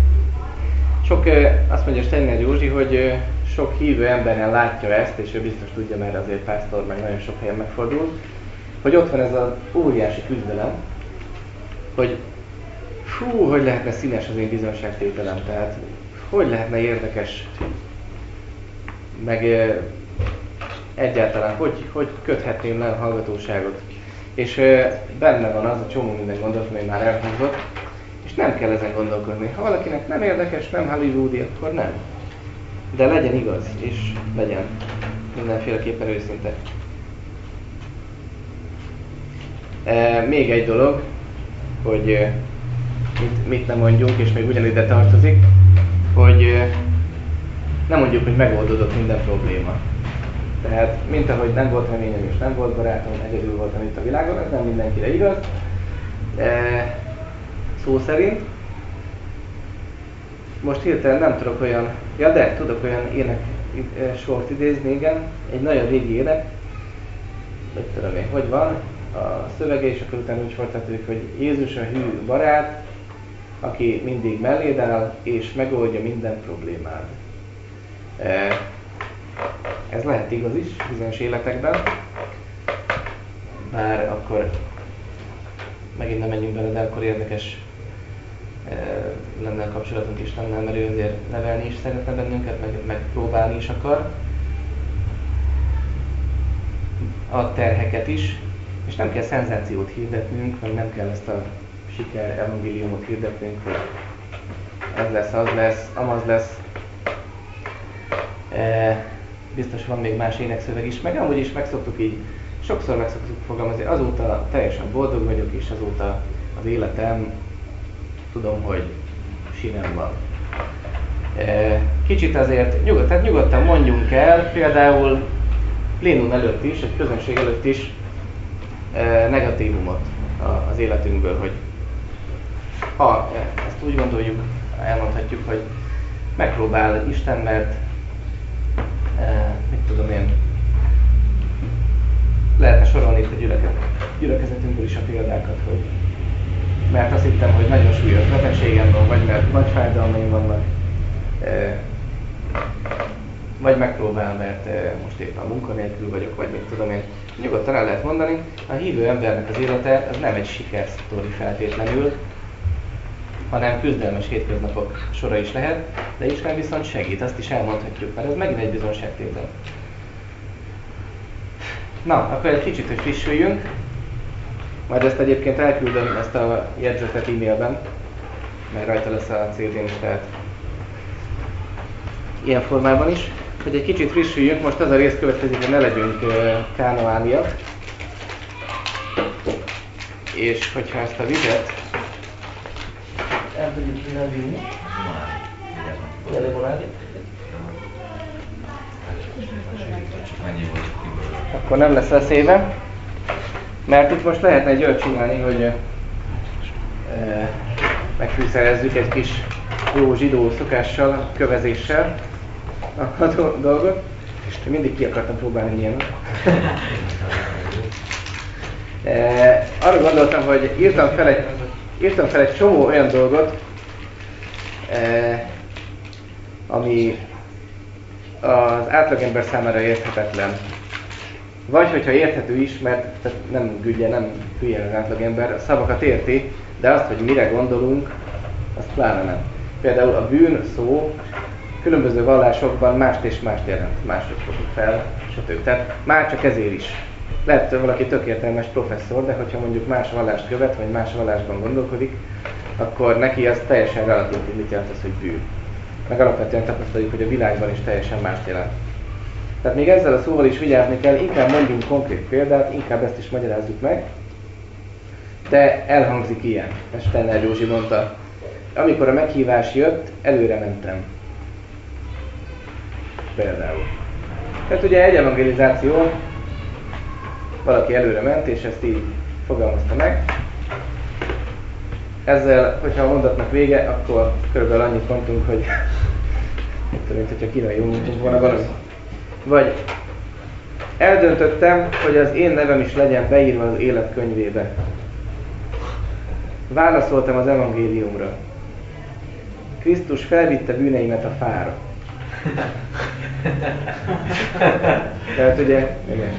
Speaker 1: Sok, azt mondja Steiner Józsi, hogy sok hívő emberen látja ezt, és ő biztos tudja, mert azért pásztor meg nagyon sok helyen megfordul, hogy ott van ez az óriási küzdelem, hogy hogy lehetne színes az én bizonyságtételem, tehát hogy lehetne érdekes, meg egyáltalán hogy köthetném le a hallgatóságot. És benne van az a csomó minden gondolat, ami már elhangzott, és nem kell ezen gondolkozni. Ha valakinek nem érdekes, nem hollywoodi, akkor nem. De legyen igaz, és legyen mindenféleképpen őszinte. Még egy dolog, hogy mit nem mondjunk, és még ugyanide tartozik, hogy nem mondjuk, hogy megoldódott minden probléma. Tehát, mint ahogy nem volt reményem és nem volt barátom, egyedül voltam itt a világon, ez nem mindenkire igaz. Szó szerint. Most hirtelen nem tudok olyan, de tudok olyan sort idézni, igen. Egy nagyon régi ének. Hogy tudom én, hogy van a szövege, és akkor utána úgy folytatjuk, hogy Jézus a hű barát, aki mindig melléd áll, és megoldja minden problémád. Ez lehet igaz is bizonyos életekben, bár akkor megint nem menjünk bele, de akkor érdekes lenne a kapcsolatunk Istennel, mert ő azért nevelni is szeretne bennünket, meg próbálni is akar. A terheket is, és nem kell szenzációt hirdetnünk, vagy nem kell ezt a siker evangéliumot hirdetnünk, hogy ez lesz, az lesz, amaz lesz. Biztos van még más énekszöveg is, meg amúgy is sokszor meg szoktuk fogalmazni, azóta teljesen boldog vagyok, és azóta az életem, tudom, hogy sinem van. Kicsit azért nyugodtan mondjunk el, például plénum előtt is, egy közönség előtt is negatívumot az életünkből, hogy ha ezt úgy gondoljuk, elmondhatjuk, hogy megpróbál Isten, mert mit tudom én, lehetne sorolni itt a gyülekezetünkből is a példákat, hogy mert azt hittem, hogy nagyon súlyos betegségem van, vagy mert nagy fájdalmaim vannak, vagy megpróbál, mert most éppen munkanélkül vagyok, vagy mit tudom én. Nyugodtan el lehet mondani, a hívő embernek az élete az nem egy sikersztori feltétlenül, hanem küzdelmes hétköznapok sora is lehet, de Isten viszont segít, azt is elmondhatjuk, mert ez megint egy bizonyságtétel. Na, akkor egy kicsit, hogy frissüljünk, majd ezt egyébként elküldöm, ezt a jegyzetet e-mailben, mert rajta lesz a CD-n is, tehát ilyen formában is. Hogy egy kicsit frissüljünk, most az a rész következik, hogy ne legyünk kánoániak, és hogyha ezt a vizet el tudjuk innen vinni. Akkor nem lesz veszélybe. Mert itt most lehetne egy olyat csinálni, hogy megfűszerezzük egy kis jó zsidó szokással, kövezéssel. a dolgot, és mindig ki akartam próbálni milyen. Arra gondoltam, hogy írtam fel egy csomó olyan dolgot, ami az átlagember számára érthetetlen. Vagy hogyha érthető is, mert nem gügye, nem hülye az átlagember, a szavakat érti, de azt, hogy mire gondolunk, azt pláne nem. Például a bűn szó különböző vallásokban mást és mást jelent, máshogy fogjuk fel, stb. Tehát már csak ezért is. Lehet valaki tök értelmes professzor, de hogyha mondjuk más vallást követ, vagy más vallásban gondolkodik, akkor neki az teljesen relatív, hogy mit jelent az, hogy bűn. Meg alapvetően tapasztaljuk, hogy a világban is teljesen mást jelent. Tehát még ezzel a szóval is vigyázni kell, inkább mondjunk konkrét példát, inkább ezt is magyarázzuk meg. De elhangzik ilyen, ezt Steiner Józsi mondta. Amikor a meghívás jött, előre mentem. Például. Tehát ugye egy evangelizáció, valaki előre ment, és ezt így fogalmazta meg. Ezzel, hogyha a mondatnak vége, akkor körülbelül annyit mondtunk, hogy mint hogyha kínai mondtunk volna valami. Vagy eldöntöttem, hogy az én nevem is legyen beírva az élet könyvébe. Válaszoltam az evangéliumra. Krisztus felvitte bűneimet a fára. Tehát ugye, igen.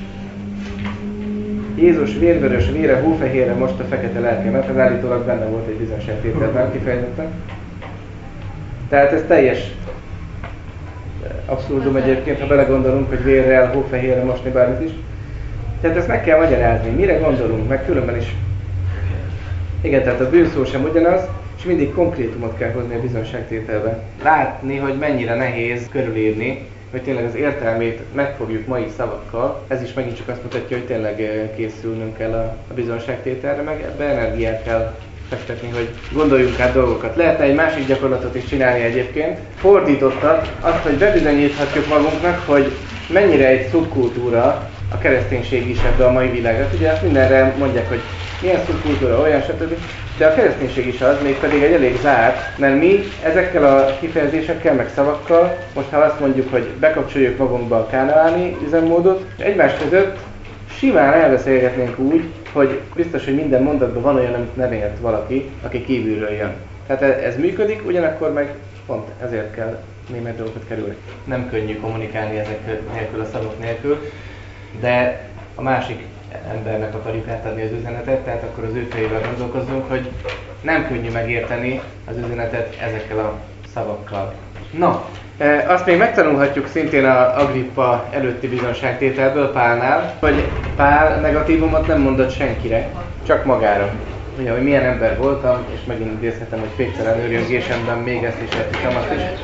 Speaker 1: Jézus vérvörös vére hófehérre most a fekete lelkemet, ez állítólag benne volt egy bizonyságtételben kifejezetten. Tehát ez teljes abszurdum egyébként, ha belegondolunk, hogy vérrel, hófehérre mosni bármit is. Tehát ezt meg kell magyarázni, mire gondolunk, meg különben is. Igen, tehát a bűnszó sem ugyanaz, és mindig konkrétumot kell hozni a bizonyságtételbe. Látni, hogy mennyire nehéz körülírni, hogy tényleg az értelmét megfogjuk mai szavakkal. Ez is megint csak azt mutatja, hogy tényleg készülnünk kell a bizonyságtételre, meg ebbe energiát kell fektetni, hogy gondoljunk át dolgokat. Lehetne egy másik gyakorlatot is csinálni egyébként. Fordítottat azt, hogy bebizonyíthatjuk magunknak, hogy mennyire egy szubkultúra a kereszténység is ebbe a mai világra. Ugye azt mindenre mondják, hogy milyen szubkultúra, olyan, stb. De a kereszténység is az, mégpedig egy elég zárt, mert mi ezekkel a kifejezésekkel, meg szavakkal, most ha azt mondjuk, hogy bekapcsoljuk magunkba a kánaáni üzemmódot, egymás között simán elbeszélgetnénk úgy, hogy biztos, hogy minden mondatban van olyan, amit nem ért valaki, aki kívülről jön. Tehát ez működik, ugyanakkor meg pont ezért kell német dolgokat kerülni. Nem könnyű kommunikálni ezek nélkül, a szavak nélkül, de a másik embernek akarjuk átadni az üzenetet, tehát akkor az ő fejével gondolkozzunk, hogy nem könnyű megérteni az üzenetet ezekkel a szavakkal. Na, azt még megtanulhatjuk szintén a Agrippa előtti bizonyságtételből Pálnál, hogy Pál negatívumot nem mondott senkire, csak magára. Ugye, hogy milyen ember voltam, és megint idézhetem, hogy féktelen őrjöngésemben még ezt is elhiszem, azt is.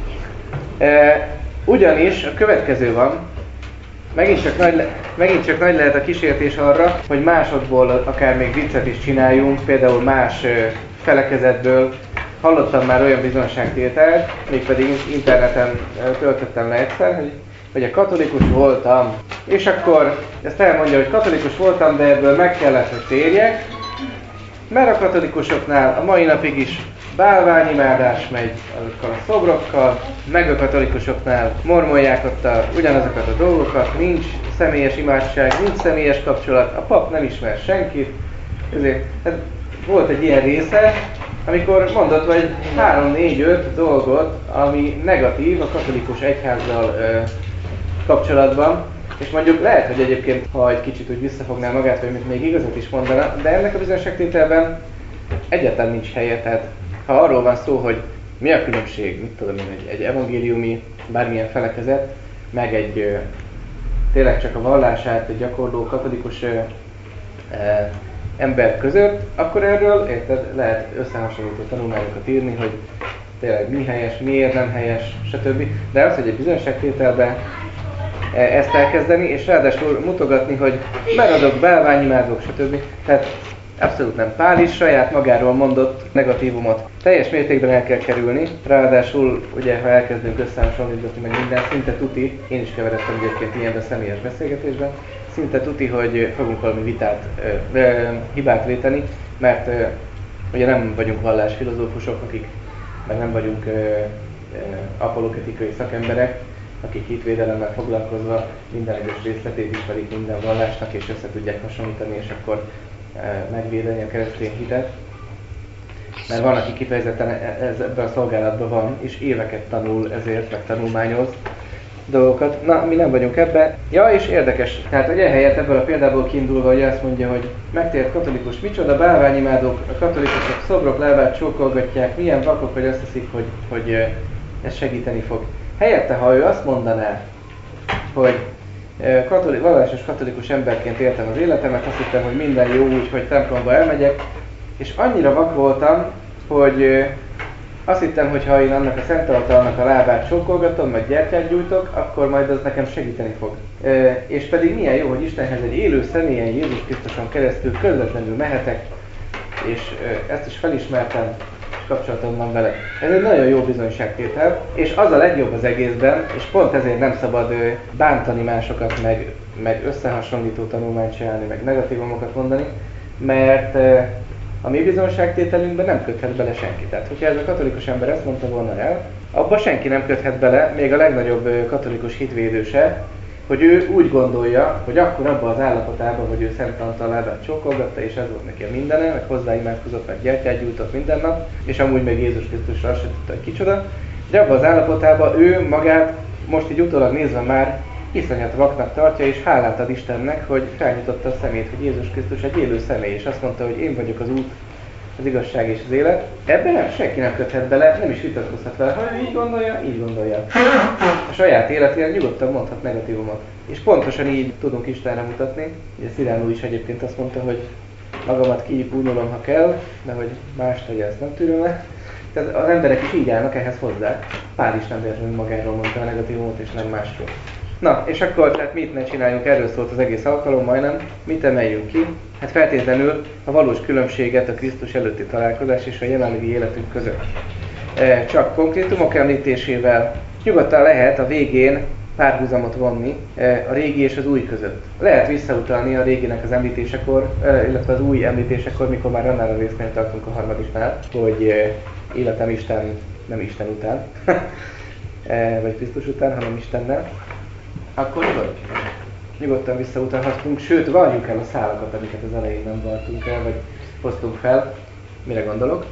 Speaker 1: Ugyanis a következő van, megint csak nagy lehet a kísértés arra, hogy másodból akár még viccet is csináljunk, például más felekezetből. Hallottam már olyan bizonyságtételt, mégpedig interneten töltöttem le egyszer, hogy a katolikus voltam, és akkor ezt elmondja, hogy katolikus voltam, de ebből meg kellett, hogy térjek, mert a katolikusoknál a mai napig is bálványimádás megy azokkal a szobrokkal, meg a katolikusoknál mormolják ott ugyanazokat a dolgokat, nincs személyes imádság, nincs személyes kapcsolat, a pap nem ismer senkit, ezért volt egy ilyen része, amikor mondott vagy 3-4-5 dolgot, ami negatív a katolikus egyházzal kapcsolatban, és mondjuk lehet, hogy egyébként, ha egy kicsit úgy visszafogná magát, vagy még igazat is mondana, de ennek a bizonyságtételben egyáltalán nincs helye, tehát ha arról van szó, hogy mi a különbség, mit tudom én, egy evangéliumi, bármilyen felekezet, meg egy tényleg csak a vallását egy gyakorló katolikus ember között, akkor erről érted, lehet összehasonlító tanulmányokat írni, hogy tényleg mi helyes, miért nem helyes, stb. De az, hogy egy bizonyságtételben ezt elkezdeni, és ráadásul mutogatni, hogy meradok, bálványimádók, stb. Tehát abszolút nem. Pál is saját magáról mondott negatívumot. Teljes mértékben el kell kerülni, ráadásul ugye, ha elkezdünk összehasonlítani meg minden, szinte tuti, én is keveredtem egyébként ilyenben személyes beszélgetésben, szinte tuti, hogy fogunk valami hibát véteni, mert ugye nem vagyunk vallásfilozófusok, akik meg nem vagyunk apologetikai szakemberek, akik hitvédelemmel foglalkozva minden egyes részletét ismerik minden vallásnak, és össze tudják hasonlítani, és akkor megvédeni a keresztény hitet. Mert van, aki kifejezetten ebben a szolgálatban van, és éveket tanul ezért, meg tanulmányoz dolgokat. Na, mi nem vagyunk ebbe. Ja, és érdekes. Tehát, hogy ehelyett ebből a példából kiindulva, hogy azt mondja, hogy megtért katolikus, micsoda bálványimádók, a katolikusok szobrok lábát csókolgatják, milyen vakok, hogy azt hiszik, hogy ez segíteni fog. Helyette, ha ő azt mondaná, hogy vallásos katolikus emberként éltem az életemet, azt hittem, hogy minden jó úgy, hogy templomba elmegyek, és annyira vak voltam, hogy azt hittem, hogy ha én annak a szent altarnak a lábát csókolgatom, meg gyertyát gyújtok, akkor majd az nekem segíteni fog. És pedig milyen jó, hogy Istenhez egy élő személyen, Jézus Krisztuson keresztül közvetlenül mehetek, és ezt is felismertem, és kapcsolatom van vele. Ez egy nagyon jó bizonyságtétel, és az a legjobb az egészben, és pont ezért nem szabad bántani másokat, meg összehasonlító tanulmányt csinálni, meg negatívumokat mondani, mert a mi bizonyságtételünkben nem köthet bele senki. Tehát, hogyha ez a katolikus ember ezt mondta volna el, abba senki nem köthet bele, még a legnagyobb katolikus hitvédő se, hogy ő úgy gondolja, hogy akkor abban az állapotában, hogy ő Szent Antal lábát csókolgatta, és ez volt neki a mindene, meg hozzáimádkozott, meg gyertyát gyújtott minden nap, és amúgy meg Jézus Krisztusra azt se tudta, hogy kicsoda, de abban az állapotában ő magát most így utólag nézve már iszonyat vaknak tartja, és hálát ad Istennek, hogy felnyitotta a szemét, hogy Jézus Krisztus egy élő személy, és azt mondta, hogy én vagyok az út, az igazság és az élet. Ebben nem, senki nem köthet bele, nem is vitatkozhat vele. Ha ő így gondolja, így gondolja. A saját életére nyugodtan mondhat negatívumot. És pontosan így tudunk Istenre mutatni. Ugye Cyrano is egyébként azt mondta, hogy magamat kiipúnyolom, ha kell, de hogy más tegye, ezt nem tűröm le. Tehát az emberek is így állnak ehhez hozzá. Pál is nem véletlenül magáról mondta a negatívumot, és nem másról. Na, és akkor tehát mit ne csináljunk, erről szólt az egész alkalom majdnem, mit emeljünk ki? Hát feltétlenül a valós különbséget a Krisztus előtti találkozás és a jelenlegi életünk között. Csak konkrétumok említésével nyugodtan lehet a végén párhuzamot vonni a régi és az új között. Lehet visszautalni a réginek az említésekor, illetve az új említésekor, mikor már annál a résznél tartunk a harmadiknál, hogy életem Isten, nem Isten után, vagy Krisztus után, hanem Istennel. Akkor nyugodtan visszautalhatunk, sőt, varjuk el a szálakat, amiket az elején nem vartunk el, vagy hoztunk fel. Mire gondolok?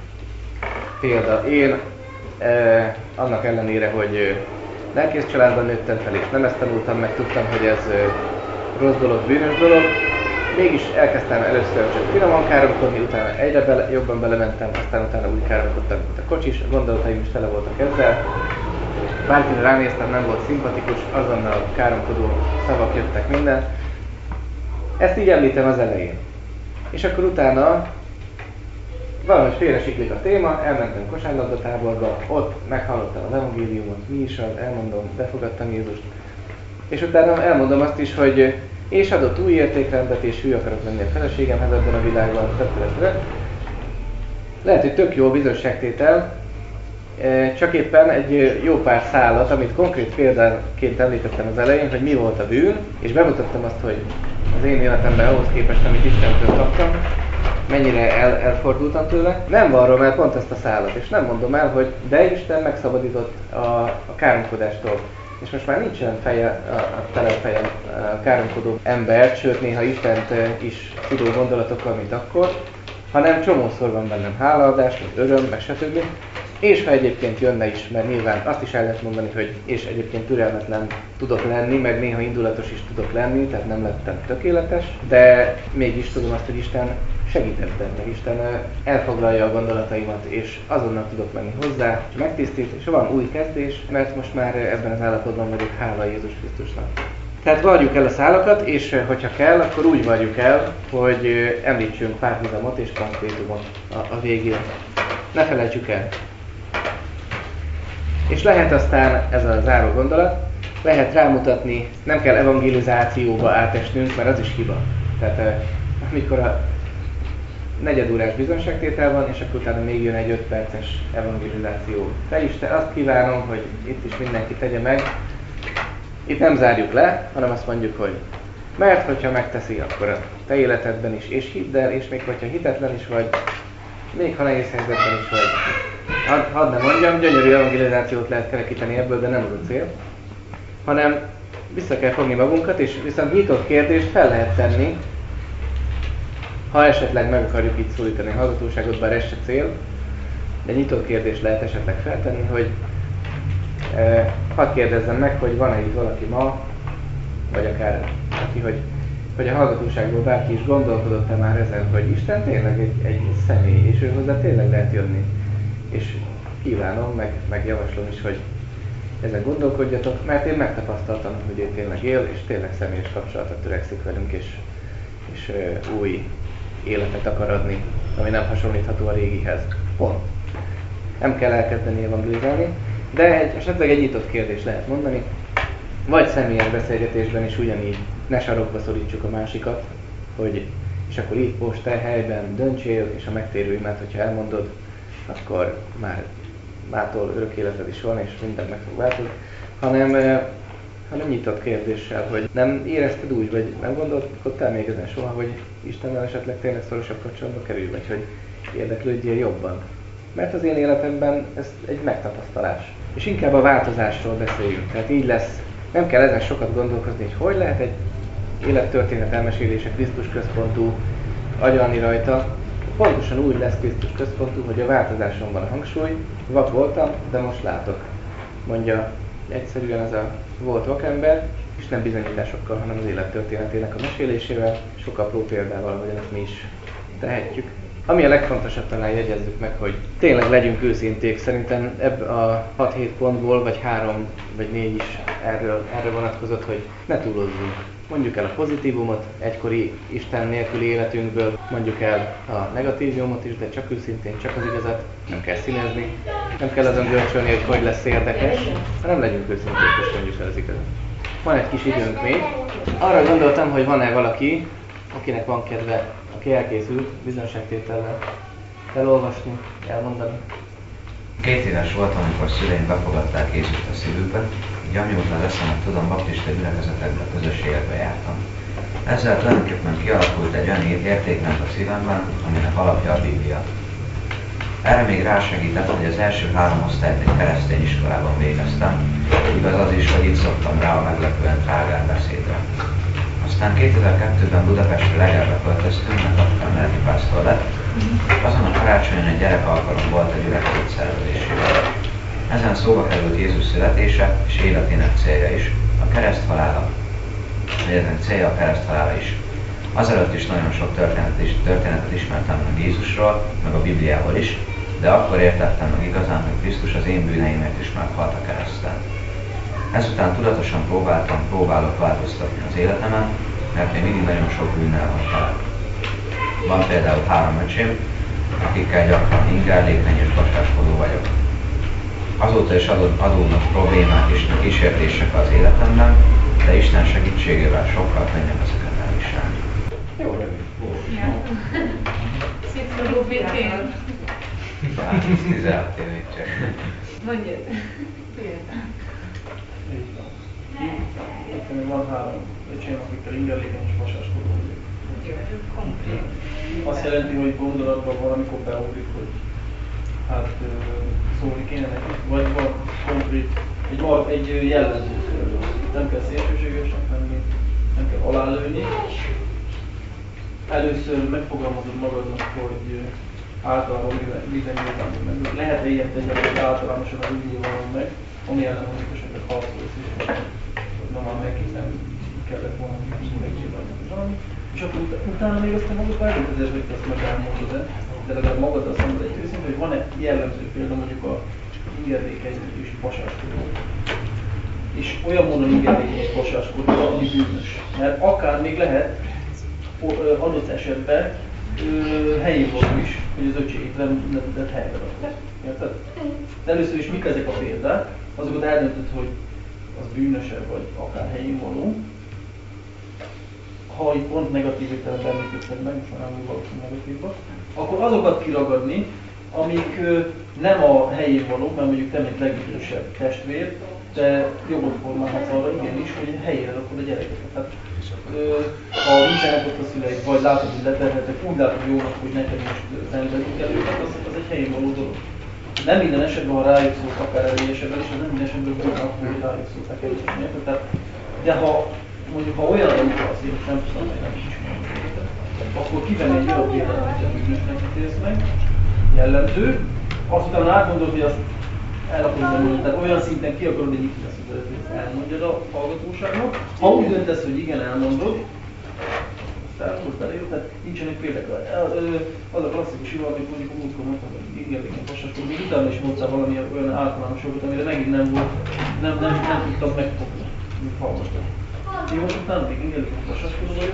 Speaker 1: Példa, én annak ellenére, hogy lelkész családban nőttem fel, és nem ezt tanultam, meg tudtam, hogy ez rossz dolog, bűnös dolog, mégis elkezdtem először csak finoman káromkodni, utána egyre jobban belementem, aztán utána úgy káromkodtam, mint a kocsis, a gondolataim is tele voltak ezzel. Bárkire ránéztem, nem volt szimpatikus, azonnal káromkodó szavak jöttek minden. Ezt így említem az elején. És akkor utána valahogy félresiklik a téma, elmentem kosárlabdatáborba, ott meghallottam az evangéliumot, mi is az, elmondom, befogadtam Jézust. És utána elmondom azt is, hogy és adott új értékrendet, és hű akarok lenni a feleségemhez ebben a világban, lehet, hogy tök jó bizonyságtétel, csak éppen egy jó pár szálat, amit konkrét példaként említettem az elején, hogy mi volt a bűn, és bemutattam azt, hogy az én életemben ahhoz képest, amit Istentől kaptam, mennyire elfordultam tőle. Nem varrom el pont ezt a szálat, és nem mondom el, hogy de Isten megszabadított a káromkodástól. És most már nincsen a telepfejem a káromkodó ember, sőt néha Istent is tudó gondolatokkal, mint akkor, hanem csomószor van bennem hálaadás, meg öröm, meg stb. És ha egyébként jönne is, mert nyilván azt is el lehet mondani, hogy és egyébként türelmetlen tudok lenni, meg néha indulatos is tudok lenni, tehát nem lettem tökéletes, de mégis tudom azt, hogy Isten segít ebben, meg Isten elfoglalja a gondolataimat, és azonnal tudok menni hozzá, megtisztít, és van új kezdés, mert most már ebben az állapotban vagyok, hála Jézus Krisztusnak. Tehát varjuk el a szálakat, és hogyha kell, akkor úgy varjuk el, hogy említsünk párhuzamot és konkrétumot a végén. Ne felejtsük el. És lehet aztán, ez a záró gondolat, lehet rámutatni, nem kell evangelizációba átesnünk, mert az is hiba. Tehát amikor a negyedórás bizonyságtétel van, és akkor utána még jön egy 5 perces evangelizáció. Azt kívánom, hogy itt is mindenki tegye meg. Itt nem zárjuk le, hanem azt mondjuk, hogy mert hogyha megteszi, akkor a te életedben is, és hidd el, és még hogyha hitetlen is vagy, még ha nehéz helyzetben is vagy, hadd ne mondjam, gyönyörű evangelizációt lehet kerekíteni ebből, de nem az a cél. Hanem vissza kell fogni magunkat, és viszont nyitott kérdést fel lehet tenni, ha esetleg meg akarjuk így szólítani a hallgatóságot, bár ez se cél, de nyitott kérdést lehet esetleg feltenni, hogy hadd kérdezzem meg, hogy van-e itt valaki ma, vagy akár aki, hogy a hallgatóságból bárki is gondolkodott-e már ezen, hogy Isten tényleg egy személy, és ő hozzá tényleg lehet jönni. És kívánom, meg javaslom is, hogy ezen gondolkodjatok, mert én megtapasztaltam, hogy ő tényleg él, és tényleg személyes kapcsolatot törekszik velünk, és új életet akar adni, ami nem hasonlítható a régihez. Pont. Nem kell elkezdeni evangelizálni, de esetleg egy nyitott kérdést lehet mondani, vagy személyes beszélgetésben is ugyanígy ne sarokba szorítsuk a másikat, hogy és akkor így postelhelyben döntsél, és a megtérő imát, hogyha elmondod, akkor már mától örök életed is van, és minden meg fog változni, hanem nyitott kérdéssel, hogy nem érezted úgy, vagy nem gondolkodtál még ezen soha, hogy Istennel esetleg tényleg szorosabb kapcsolatba kerül, vagy hogy érdeklődjél jobban. Mert az én életemben ez egy megtapasztalás. És inkább a változásról beszéljünk. Tehát így lesz, nem kell ezen sokat gondolkozni, hogy lehet egy élettörténet elmesélése Krisztus központú, agyalni rajta. Pontosan úgy lesz Krisztus központú, hogy a változáson van a hangsúly. Vak voltam, de most látok. Mondja egyszerűen az a volt vakember, és nem bizonyításokkal, hanem az élettörténetének a mesélésével, sok apró példával, ahogyan ezt mi is tehetjük. Ami a legfontosabb, talán jegyezzük meg, hogy tényleg legyünk őszinték. Szerintem ebből a 6-7 pontból, vagy 3 vagy 4 is erre vonatkozott, hogy ne túlozzunk. Mondjuk el a pozitívumot egykori Isten nélküli életünkből, mondjuk el a negatívumot is, de csak őszintén, csak az igazat, nem kell színezni, nem kell azon görcsölni, hogy lesz érdekes, hanem legyünk őszinték, és mondjuk el az igazat. Van egy kis időnk még. Arra gondoltam, hogy van-e valaki, akinek van kedve, aki elkészült bizonságtétellel elolvasni, elmondani.
Speaker 2: 2 éves voltam, amikor szüleim befogadták Jézust a szívükbe, így amióta az eszemet tudom, baptista gyülekezetekbe, közösségekbe jártam. Ezzel tulajdonképpen kialakult egy olyan értékrend a szívemben, aminek alapja a Biblia. Erre még rásegített, hogy az első 3 osztályt egy keresztény iskolában végeztem, igaz az is, hogy itt szoktam rá a meglepően trágár beszédre. Aztán 2002-ben Budapestre legelbe költöztünk, mert apukám lelkipásztor lett, azon a karácsonyon egy gyerekalkalom volt a gyülekezet szervezésével. Ezen szóba került Jézus születése és életének célja is, a kereszthalála, életének célja a kereszthalála is. Azelőtt is nagyon sok történetet ismertem meg Jézusról, meg a Bibliából is, de akkor értettem meg igazán, hogy Krisztus az én bűneimért is meghalt a kereszten. Ezután tudatosan próbálok változtatni az életemen, mert még mindig nagyon sok bűnnel van tele. Van például 3 öcsém, akikkel gyakran ingerlékeny és bacsáskodó vagyok. Azóta is adódnak problémák és kísértések az életemben, de Isten segítségével sokkal könnyebb ezeket elviselni.
Speaker 1: Jó, rövid.
Speaker 3: Szitszorú békén.
Speaker 2: 16 évig csak.
Speaker 3: Mondjad.
Speaker 4: Így van. Nekem van 3 öcsém, akikkel ingerlékeny és vasáskodó vagyok.
Speaker 3: Konkrét.
Speaker 4: Azt jelenti, hogy gondolatban valamikor beugrik, hogy hát szólni kéne nekik, vagy van konkrét, egy jellemző szövő. Nem kell szélsőségesnek lenni, nem kell alálőni. Először megfogalmazod magadnak, hogy általában miben nyilvánul meg. Lehet-e ilyet tenni, hogy általánosan az úgy nyilvánul meg, ami ellen mondjuk esetleg harcolsz is, hogy normál nem kellett volna megnyilvánulni. És akkor utána még aztán magad elkötelezed, hogy te azt meg elmondod, de legalább magad azt mondod egy őszintén, hogy van-e jellemző példa mondjuk a ingerlékeny és vasáskodó. És olyan módon ingerlékeny és vasáskodó, ami bűnös. Mert akár még lehet adott esetben helyén való is, hogy az öcséit nem tett helyre rakod. Érted? De először is mik ezek a példák, azokat eldöntöd, hogy az bűnösebb vagy akár helyén való. Ha itt pont negatív értelemben említetted meg, most már nem valószínű negatívba, akkor azokat kiragadni, amik nem a helyén valók, mert mondjuk te, mint legidősebb testvér, te jogot formálhatsz arra igenis, hogy helyére rakod a gyerekeket. Tehát, ha nincsenek ott a szüleid, vagy látod, hogy leterheltek, úgy látod jónak, hogy neked most rendezni kell őket, az egy helyén való dolog. Nem minden esetben, ha rájuk szólt akár erélyesebben is, nem minden esetben volna, hogy rájuk szóltak erélyesebben. Tehát, de ha mondjuk ha olyan utalsz, én nem tudom, hogy nem is mondani, akkor kivenni egy olyan például, hogy a bűnösnek ítélsz meg, jellemző, azt utána átgondolod, hogy azt el akarod mondani, tehát olyan szinten ki akarod, hogy nyitni azt az ezt elmondjad a hallgatóságnak. Ha úgy döntesz, hogy igen, elmondod, azt elmondod belejött, tehát nincsenek példák. Az a klasszikus jó, amit mondjuk a múltkor mondtam, hogy igen, pasaskodom, még utána is mondtál valami olyan általánosokat, amire megint nem volt, nem tudtam megfogni, mint hallgatom. Jó, most utána még igen, pasaskodom vagyok.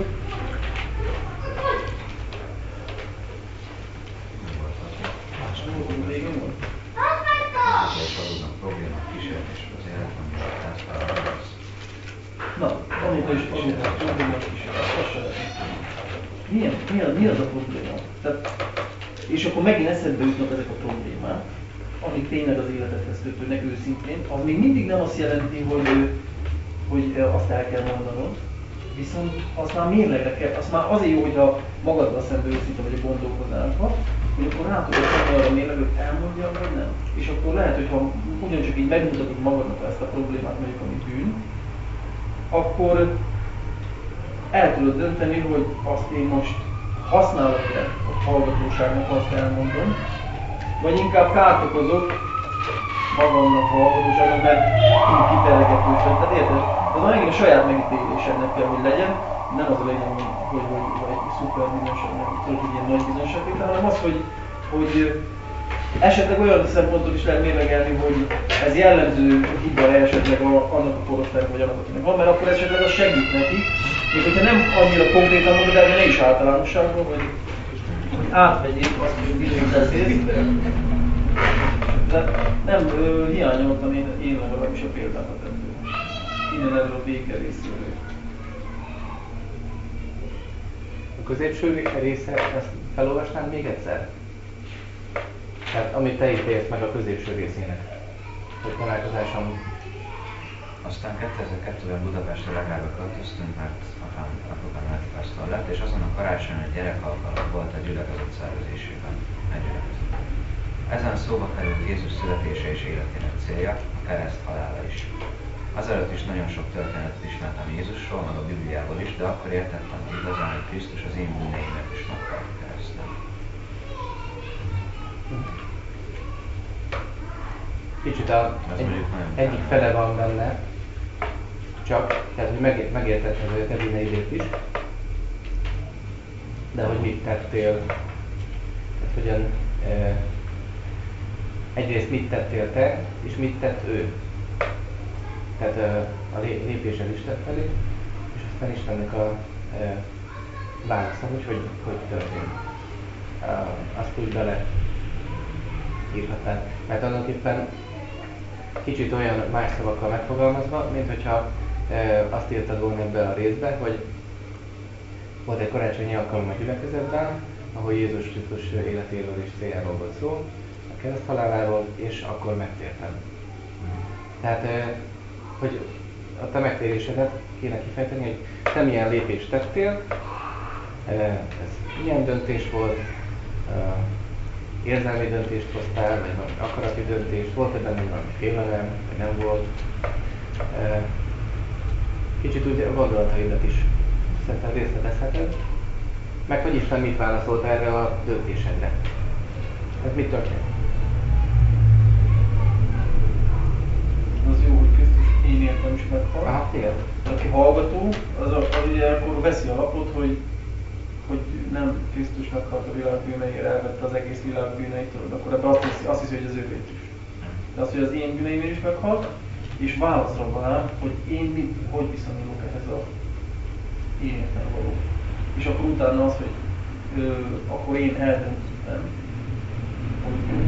Speaker 4: Régen volt?
Speaker 2: Problémák kísértés az életben, miatt társadalmas.
Speaker 4: Na, amióta is problémák kísértés, azt se lehet. Mi az a probléma? Tehát, és akkor megint eszedbe jutnak ezek a problémák, amik tényleg az életet vesztődnek őszintén, az még mindig nem azt jelenti, hogy azt el kell mondanod, viszont azt már mérlegre kell, azt már azért jó, hogyha magaddal szemben őszinte vagy a gondolkozásba, hogy akkor rá tudod tenni arra mérleg, hogy elmondjam, vagy nem. És akkor lehet, hogy ha ugyancsak így megmutatod magadnak ezt a problémát, mondjuk ami bűn, akkor el tudod dönteni, hogy azt én most használok-e a hallgatóságnak, azt elmondom, vagy inkább kárt okozok magamnak a hallgatóságnak, mert így kiterelgetős lett. Tehát érted? Az megint a saját megítélésednek kell, hogy legyen, nem az a legyen, hogy egy szuper bizonságnak, tudod, hogy ilyen nagy bizonságtétel, hanem az, hogy esetleg olyan szempontot is lehet mérlegelni, hogy ez jellemző hiba esetleg annak a korosztálynak vagy annak, akinek van, mert akkor esetleg az segít neki, még hogyha nem annyira konkrétan mondod, de ne is általánosságban, hogy átvegyék azt, hogy bizony beszélsz. De nem hiányoltam én legalábbis a példákat ebből. Innen erről a béke részéről.
Speaker 1: A középső része, ezt felolvasnám még egyszer? Tehát amit te ítélsz meg a középső részének, hogy találkozásom.
Speaker 2: Aztán 2002-ben Budapestre legába költöztünk, mert apukám lelkipásztor lett, és azon a karácsonyon egy gyerekalkalom volt a gyülekezet szervezésében. Ezen szóba került Jézus születése és életének célja, a kereszt halála is. Azelőtt is nagyon sok történetet ismertem Jézusról, meg a Bibliából is, de akkor értettem, hogy igazán, hogy Krisztus az én bűneimet is meghalt kereszten.
Speaker 1: Kicsit egyik fele van benne, csak, tehát hogy megértetted, hogy a te bűneidét is, de hogy mit tettél, tehát hogyan, egyrészt mit tettél te, és mit tett ő. Tehát a lépésed Isten felé, és aztán Istennek a válasza, hogy történt. Azt úgy bele írhatnád. Mert tulajdonképpen kicsit olyan más szavakkal megfogalmazva, mint hogyha azt írtad volna ebbe a részbe, hogy volt egy karácsonyi alkalom a gyülekezetben, ahol Jézus Krisztus életéről és céljáról volt szó, a kereszthaláláról, és akkor megtértem. Tehát, hogy a te megtérésedet kéne kifejteni, hogy te milyen lépést tettél, ez milyen döntés volt, érzelmi döntést hoztál, vagy valami akarati döntést, volt-e benne valami félelem, vagy nem volt. Kicsit úgy a gondolataidat is szerintem részletezheted, meg hogy Isten mit válaszolt erre a döntésedre. Ez mit történt?
Speaker 4: Az jó, hogy Krisztus én értem is meghal.
Speaker 1: Aha, igen.
Speaker 4: Aki hallgató, az ugye akkor veszi a lapot, hogy nem Krisztus meghalt a világ bűneire, elvette az egész világ bűneitől, akkor ebben azt hiszi, hogy az ővét is. De az, hogy az én bűneimért is meghalt, és válaszra talál, hogy én hogy viszonyulok ehhez a én értem való. És akkor utána az, hogy akkor én eldöntöttem, hogy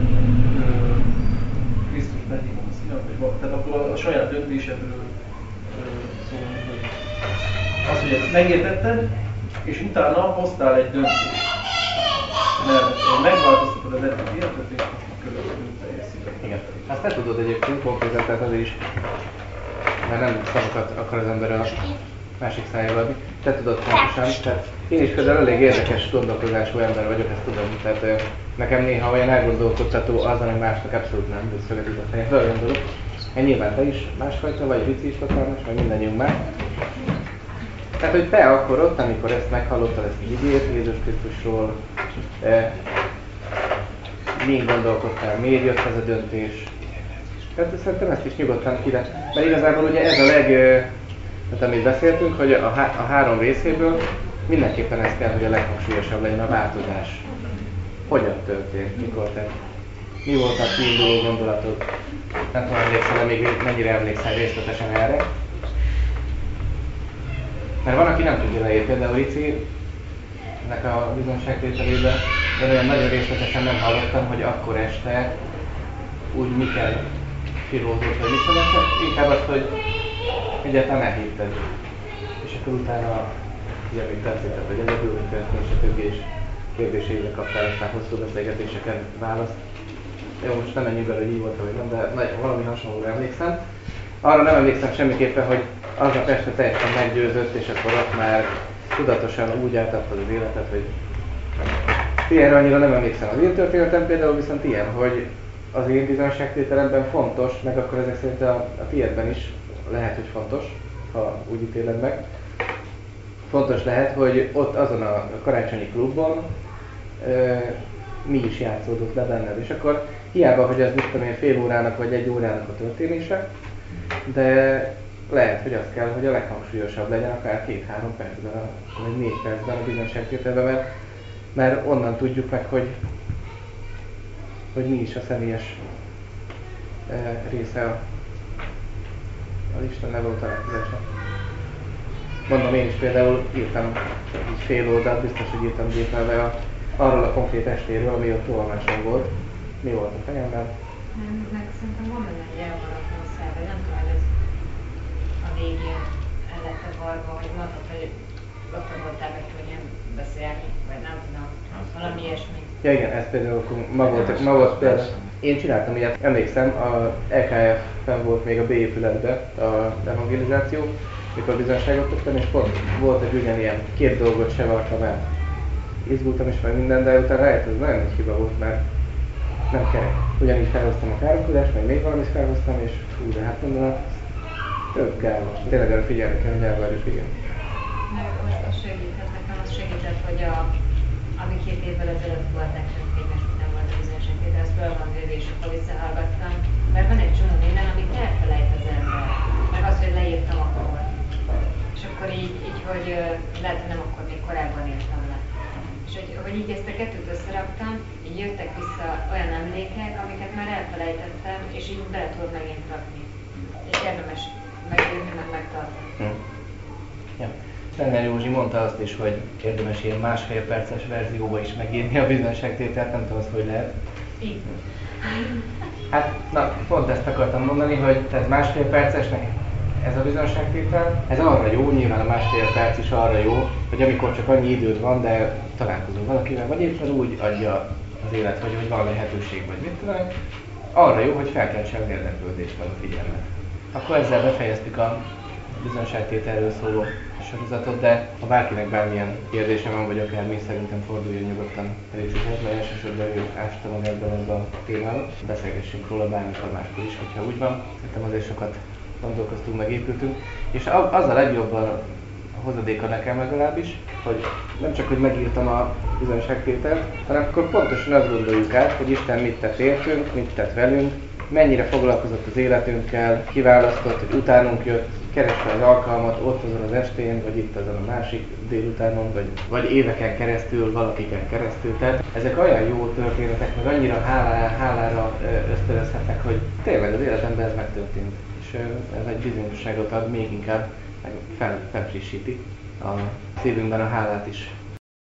Speaker 4: Krisztus behívom a szívem, tehát akkor a saját döntésedről szólni, hogy az, hogy ezt megértetted, és utána hoztál egy döntést. Mert megváltoztatod az eddigi életet, és most a következő teljes szíved.
Speaker 1: Igen. Azt te tudod egyébként konkrétan, tehát azért is, mert nem szavakat akar az ember a másik szájába adni. te tudod pontosan, tehát én is például elég érdekes gondolkozású ember vagyok, ezt tudom, tehát nekem néha olyan elgondolkodtató az, ami másnak abszolút nem, szögetik a fejembe, gondolok. Én nyilván te is másfajta vagy, Vici is hatalmas, vagy mindannyiunk más. Tehát, hogy te akkor ott, amikor ezt meghallottad, ezt az igét Jézus Krisztusról, mind gondolkodtál, miért jött ez a döntés? Tehát szerintem ezt is nyugodtan kide. Mert igazából ugye ez a tehát amit beszéltünk, hogy a három részéből mindenképpen ez kell, hogy a leghangsúlyosabb legyen a változás. Hogyan történt, mikor tett? Mi volt a kiinduló gondolatod? Nem tudom, emlékszem, de még mennyire emlékszel részletesen erre. Mert van, aki nem tudja leírni, például Rici, ennek a bizonságtételében, én olyan nagyon részletesen nem hallottam, hogy akkor este úgy mikkel filózott, vagy micsoda, csak inkább azt, hogy egyáltalán elhívtad. És akkor utána, ugye még tetszett, hogy egyedül, hogy történt, és a többi és kérdéseire kaptál aztán hosszú beszélgetéseken választ. Jó, most nem menjünk bele, hogy így volt, vagy nem, de valami hasonlóra emlékszem. Arra nem emlékszem semmiképpen, hogy aznap este teljesen meggyőzött, és akkor ott már tudatosan úgy átadtad az életet, hogy ilyenre annyira nem emlékszem az én történetem, például viszont ilyen, hogy az én bizonyságtételemben fontos, meg akkor ezek szerint a tiédben is lehet, hogy fontos, ha úgy ítéled meg. Fontos lehet, hogy ott azon a karácsonyi klubban mi is játszódott le benned, és akkor hiába, hogy ez mit tudom én fél órának vagy egy órának a történése, de lehet, hogy az kell, hogy a leghangsúlyosabb legyen, akár 2-3 percben, vagy 4 percben a bizonyságtételben, mert onnan tudjuk meg, hogy mi is a személyes része az Istennel való találkozásnak. Mondom, én is például írtam így fél oldalt, biztos, hogy írtam gépelve arról a konkrét estéről, ami ott tolmásom volt. Mi volt a fejemben?
Speaker 3: Meg szerintem van benne egy elmaradtan szerve, nem tudom, hogy ez a végén el lett varva, hogy mondtad, hogy akkor voltál meg könnyen beszélni, vagy nem tudom, valami ilyesmi.
Speaker 1: Ja igen, ez például ma volt például. Én csináltam ilyet, emlékszem, a EKF-ben volt még a B épületben az evangelizáció, mikor bizonyságot tettem, és pont volt egy ugyanilyen 2 dolgot se vartam el. Izgultam is meg minden, de utána rájött, ez nagyon nagy hiba volt, mert nem kerek. Ugyanígy felhoztam a káromkodást, meg még valamit felhoztam, és hú, de hát mondom, több kell most. Tényleg arra figyelni kell, hogy elvárjuk, igen.
Speaker 3: Meg az segített, nekem az segített, hogy ami 2 évvel ezelőtt volt nekünk, egymás után volt a bizonyságtétel, ezt föl van véve, és akkor visszahallgattam. Mert van egy csomó minden, amit elfelejt az ember. Meg az, hogy leírtam akkor. És akkor így hogy lehet, hogy nem akkor még korábban írtam le. És hogy így ezt a kettőt összeraktam, így jöttek vissza olyan emlékek, amiket már elfelejtettem, és így bele tudod megint rakni. És érdemes megírni, meg megtartani.
Speaker 1: Ja. Steiner Józsi mondta azt is, hogy érdemes ilyen 1,5 perces verzióba is megírni a bizonyságtételt, nem tudom azt, hogy lehet.
Speaker 3: Így.
Speaker 1: Hát, na, pont ezt akartam mondani, hogy tehát 1,5 percesnek ez a bizonyságtétel, ez arra jó, nyilván a 1,5 perc is arra jó, hogy amikor csak annyi időd van, de találkozol valakivel, vagy éppen úgy adja az élet, hogy van lehetőség, vagy mit tudom, arra jó, hogy felkeltse az érdeklődést, vagy a figyelmet. Akkor ezzel befejeztük a bizonyságtételről szóló sorozatot, de ha bárkinek bármilyen kérdése van, vagy akár mi, szerintem forduljon nyugodtan Ricihez, mert elsősorban ő ásta ebben a témában. Beszélgessünk róla bármikor máskor is, hogyha úgy van. Szerintem azért sokat gondolkoztunk, megépültünk. És az a legjobb a hozadéka nekem legalábbis, hogy nem csak, hogy megírtam a bizonyságtételt, hanem akkor pontosan azt gondoljuk át, hogy Isten mit tett értünk, mit tett velünk, mennyire foglalkozott az életünkkel, kiválasztott, hogy utánunk jött, kereste az alkalmat ott azon az estén, vagy itt azon a másik délutánon, vagy éveken keresztül, valakiken keresztül. Tehát ezek olyan jó történetek, meg annyira hálára ösztönözhetnek, hogy tényleg az életemben ez megtörtént. És ez egy bizonyosságot ad, még inkább meg felfrissíti a szívünkben a hálát is.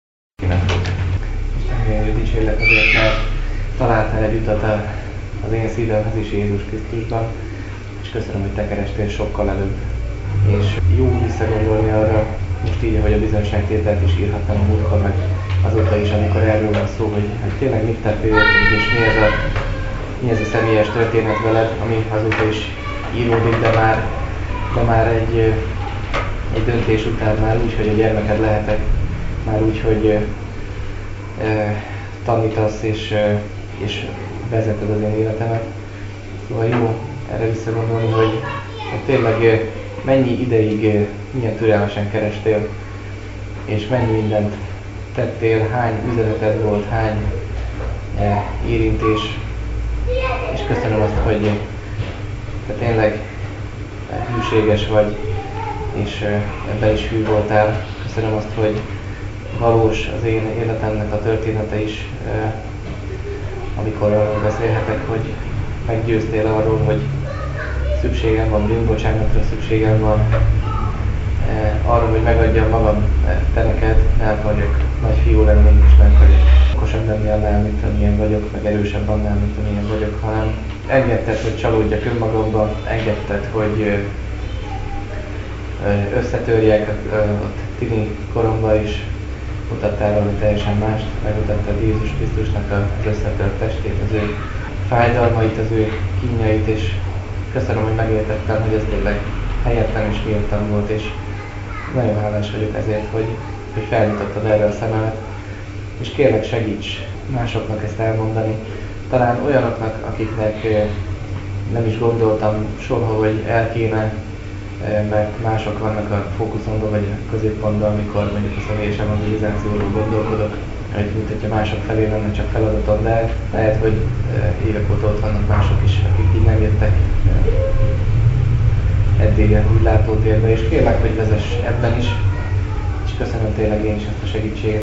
Speaker 1: Istenért dicsérlek azért, mert találtál egy utat az én szívemhez is Jézus Krisztusban, és köszönöm, hogy te kerestél sokkal előbb. És jó visszagondolni arra, most így, ahogy a bizonyságtételt is írhattam a múltkor, meg azóta is, amikor erről van szó, hogy tényleg mit tettél értünk, és mi ez a személyes történet veled, ami azóta is íródik, de már egy egy döntés után már úgy, hogy a gyermeked lehetek, már úgy, hogy tanítasz és vezeted az én életemet. Szóval jó erre visszagondolni, hogy tényleg mennyi ideig milyen türelmesen kerestél, és mennyi mindent tettél, hány üzeneted volt, hány érintés, és köszönöm azt, hogy te tényleg hűséges vagy, és ebben is hű voltál. Köszönöm azt, hogy valós az én életemnek a története is, amikor arról beszélhetek, hogy meggyőztél arról, hogy szükségem van bűnbocsánatra, szükségem van arra, hogy megadjam magam te neked, ne akarjak nagy fiú lenni, és ne akarjak okosabb lenni annál, mint amilyen vagyok, meg erősebb annál, mint amilyen vagyok, hanem engedted, hogy csalódjak önmagamban, engedted, hogy összetörjek a tini koromban is, mutattál valami teljesen mást, megmutattad Jézus Krisztusnak az összetört testét, az ő fájdalmait, az ő kínjait, és köszönöm, hogy megértettem, hogy ez tényleg helyettem és miattam volt, és nagyon hálás vagyok ezért, hogy felnyitottad erre a szememet, és kérlek segíts másoknak ezt elmondani, talán olyanoknak, akiknek nem is gondoltam soha, hogy el kéne, mert mások vannak a fókuszomban vagy a középpontban, amikor mondjuk a személyes evangelizációról gondolkodok, hogy mint hogyha mások felé lenne csak feladatom, de lehet, hogy évek óta ott vannak mások is, akik így nem jöttek eddig úgy látótérbe, és kérlek, hogy vezess ebben is, és köszönöm tényleg én is ezt a segítséget.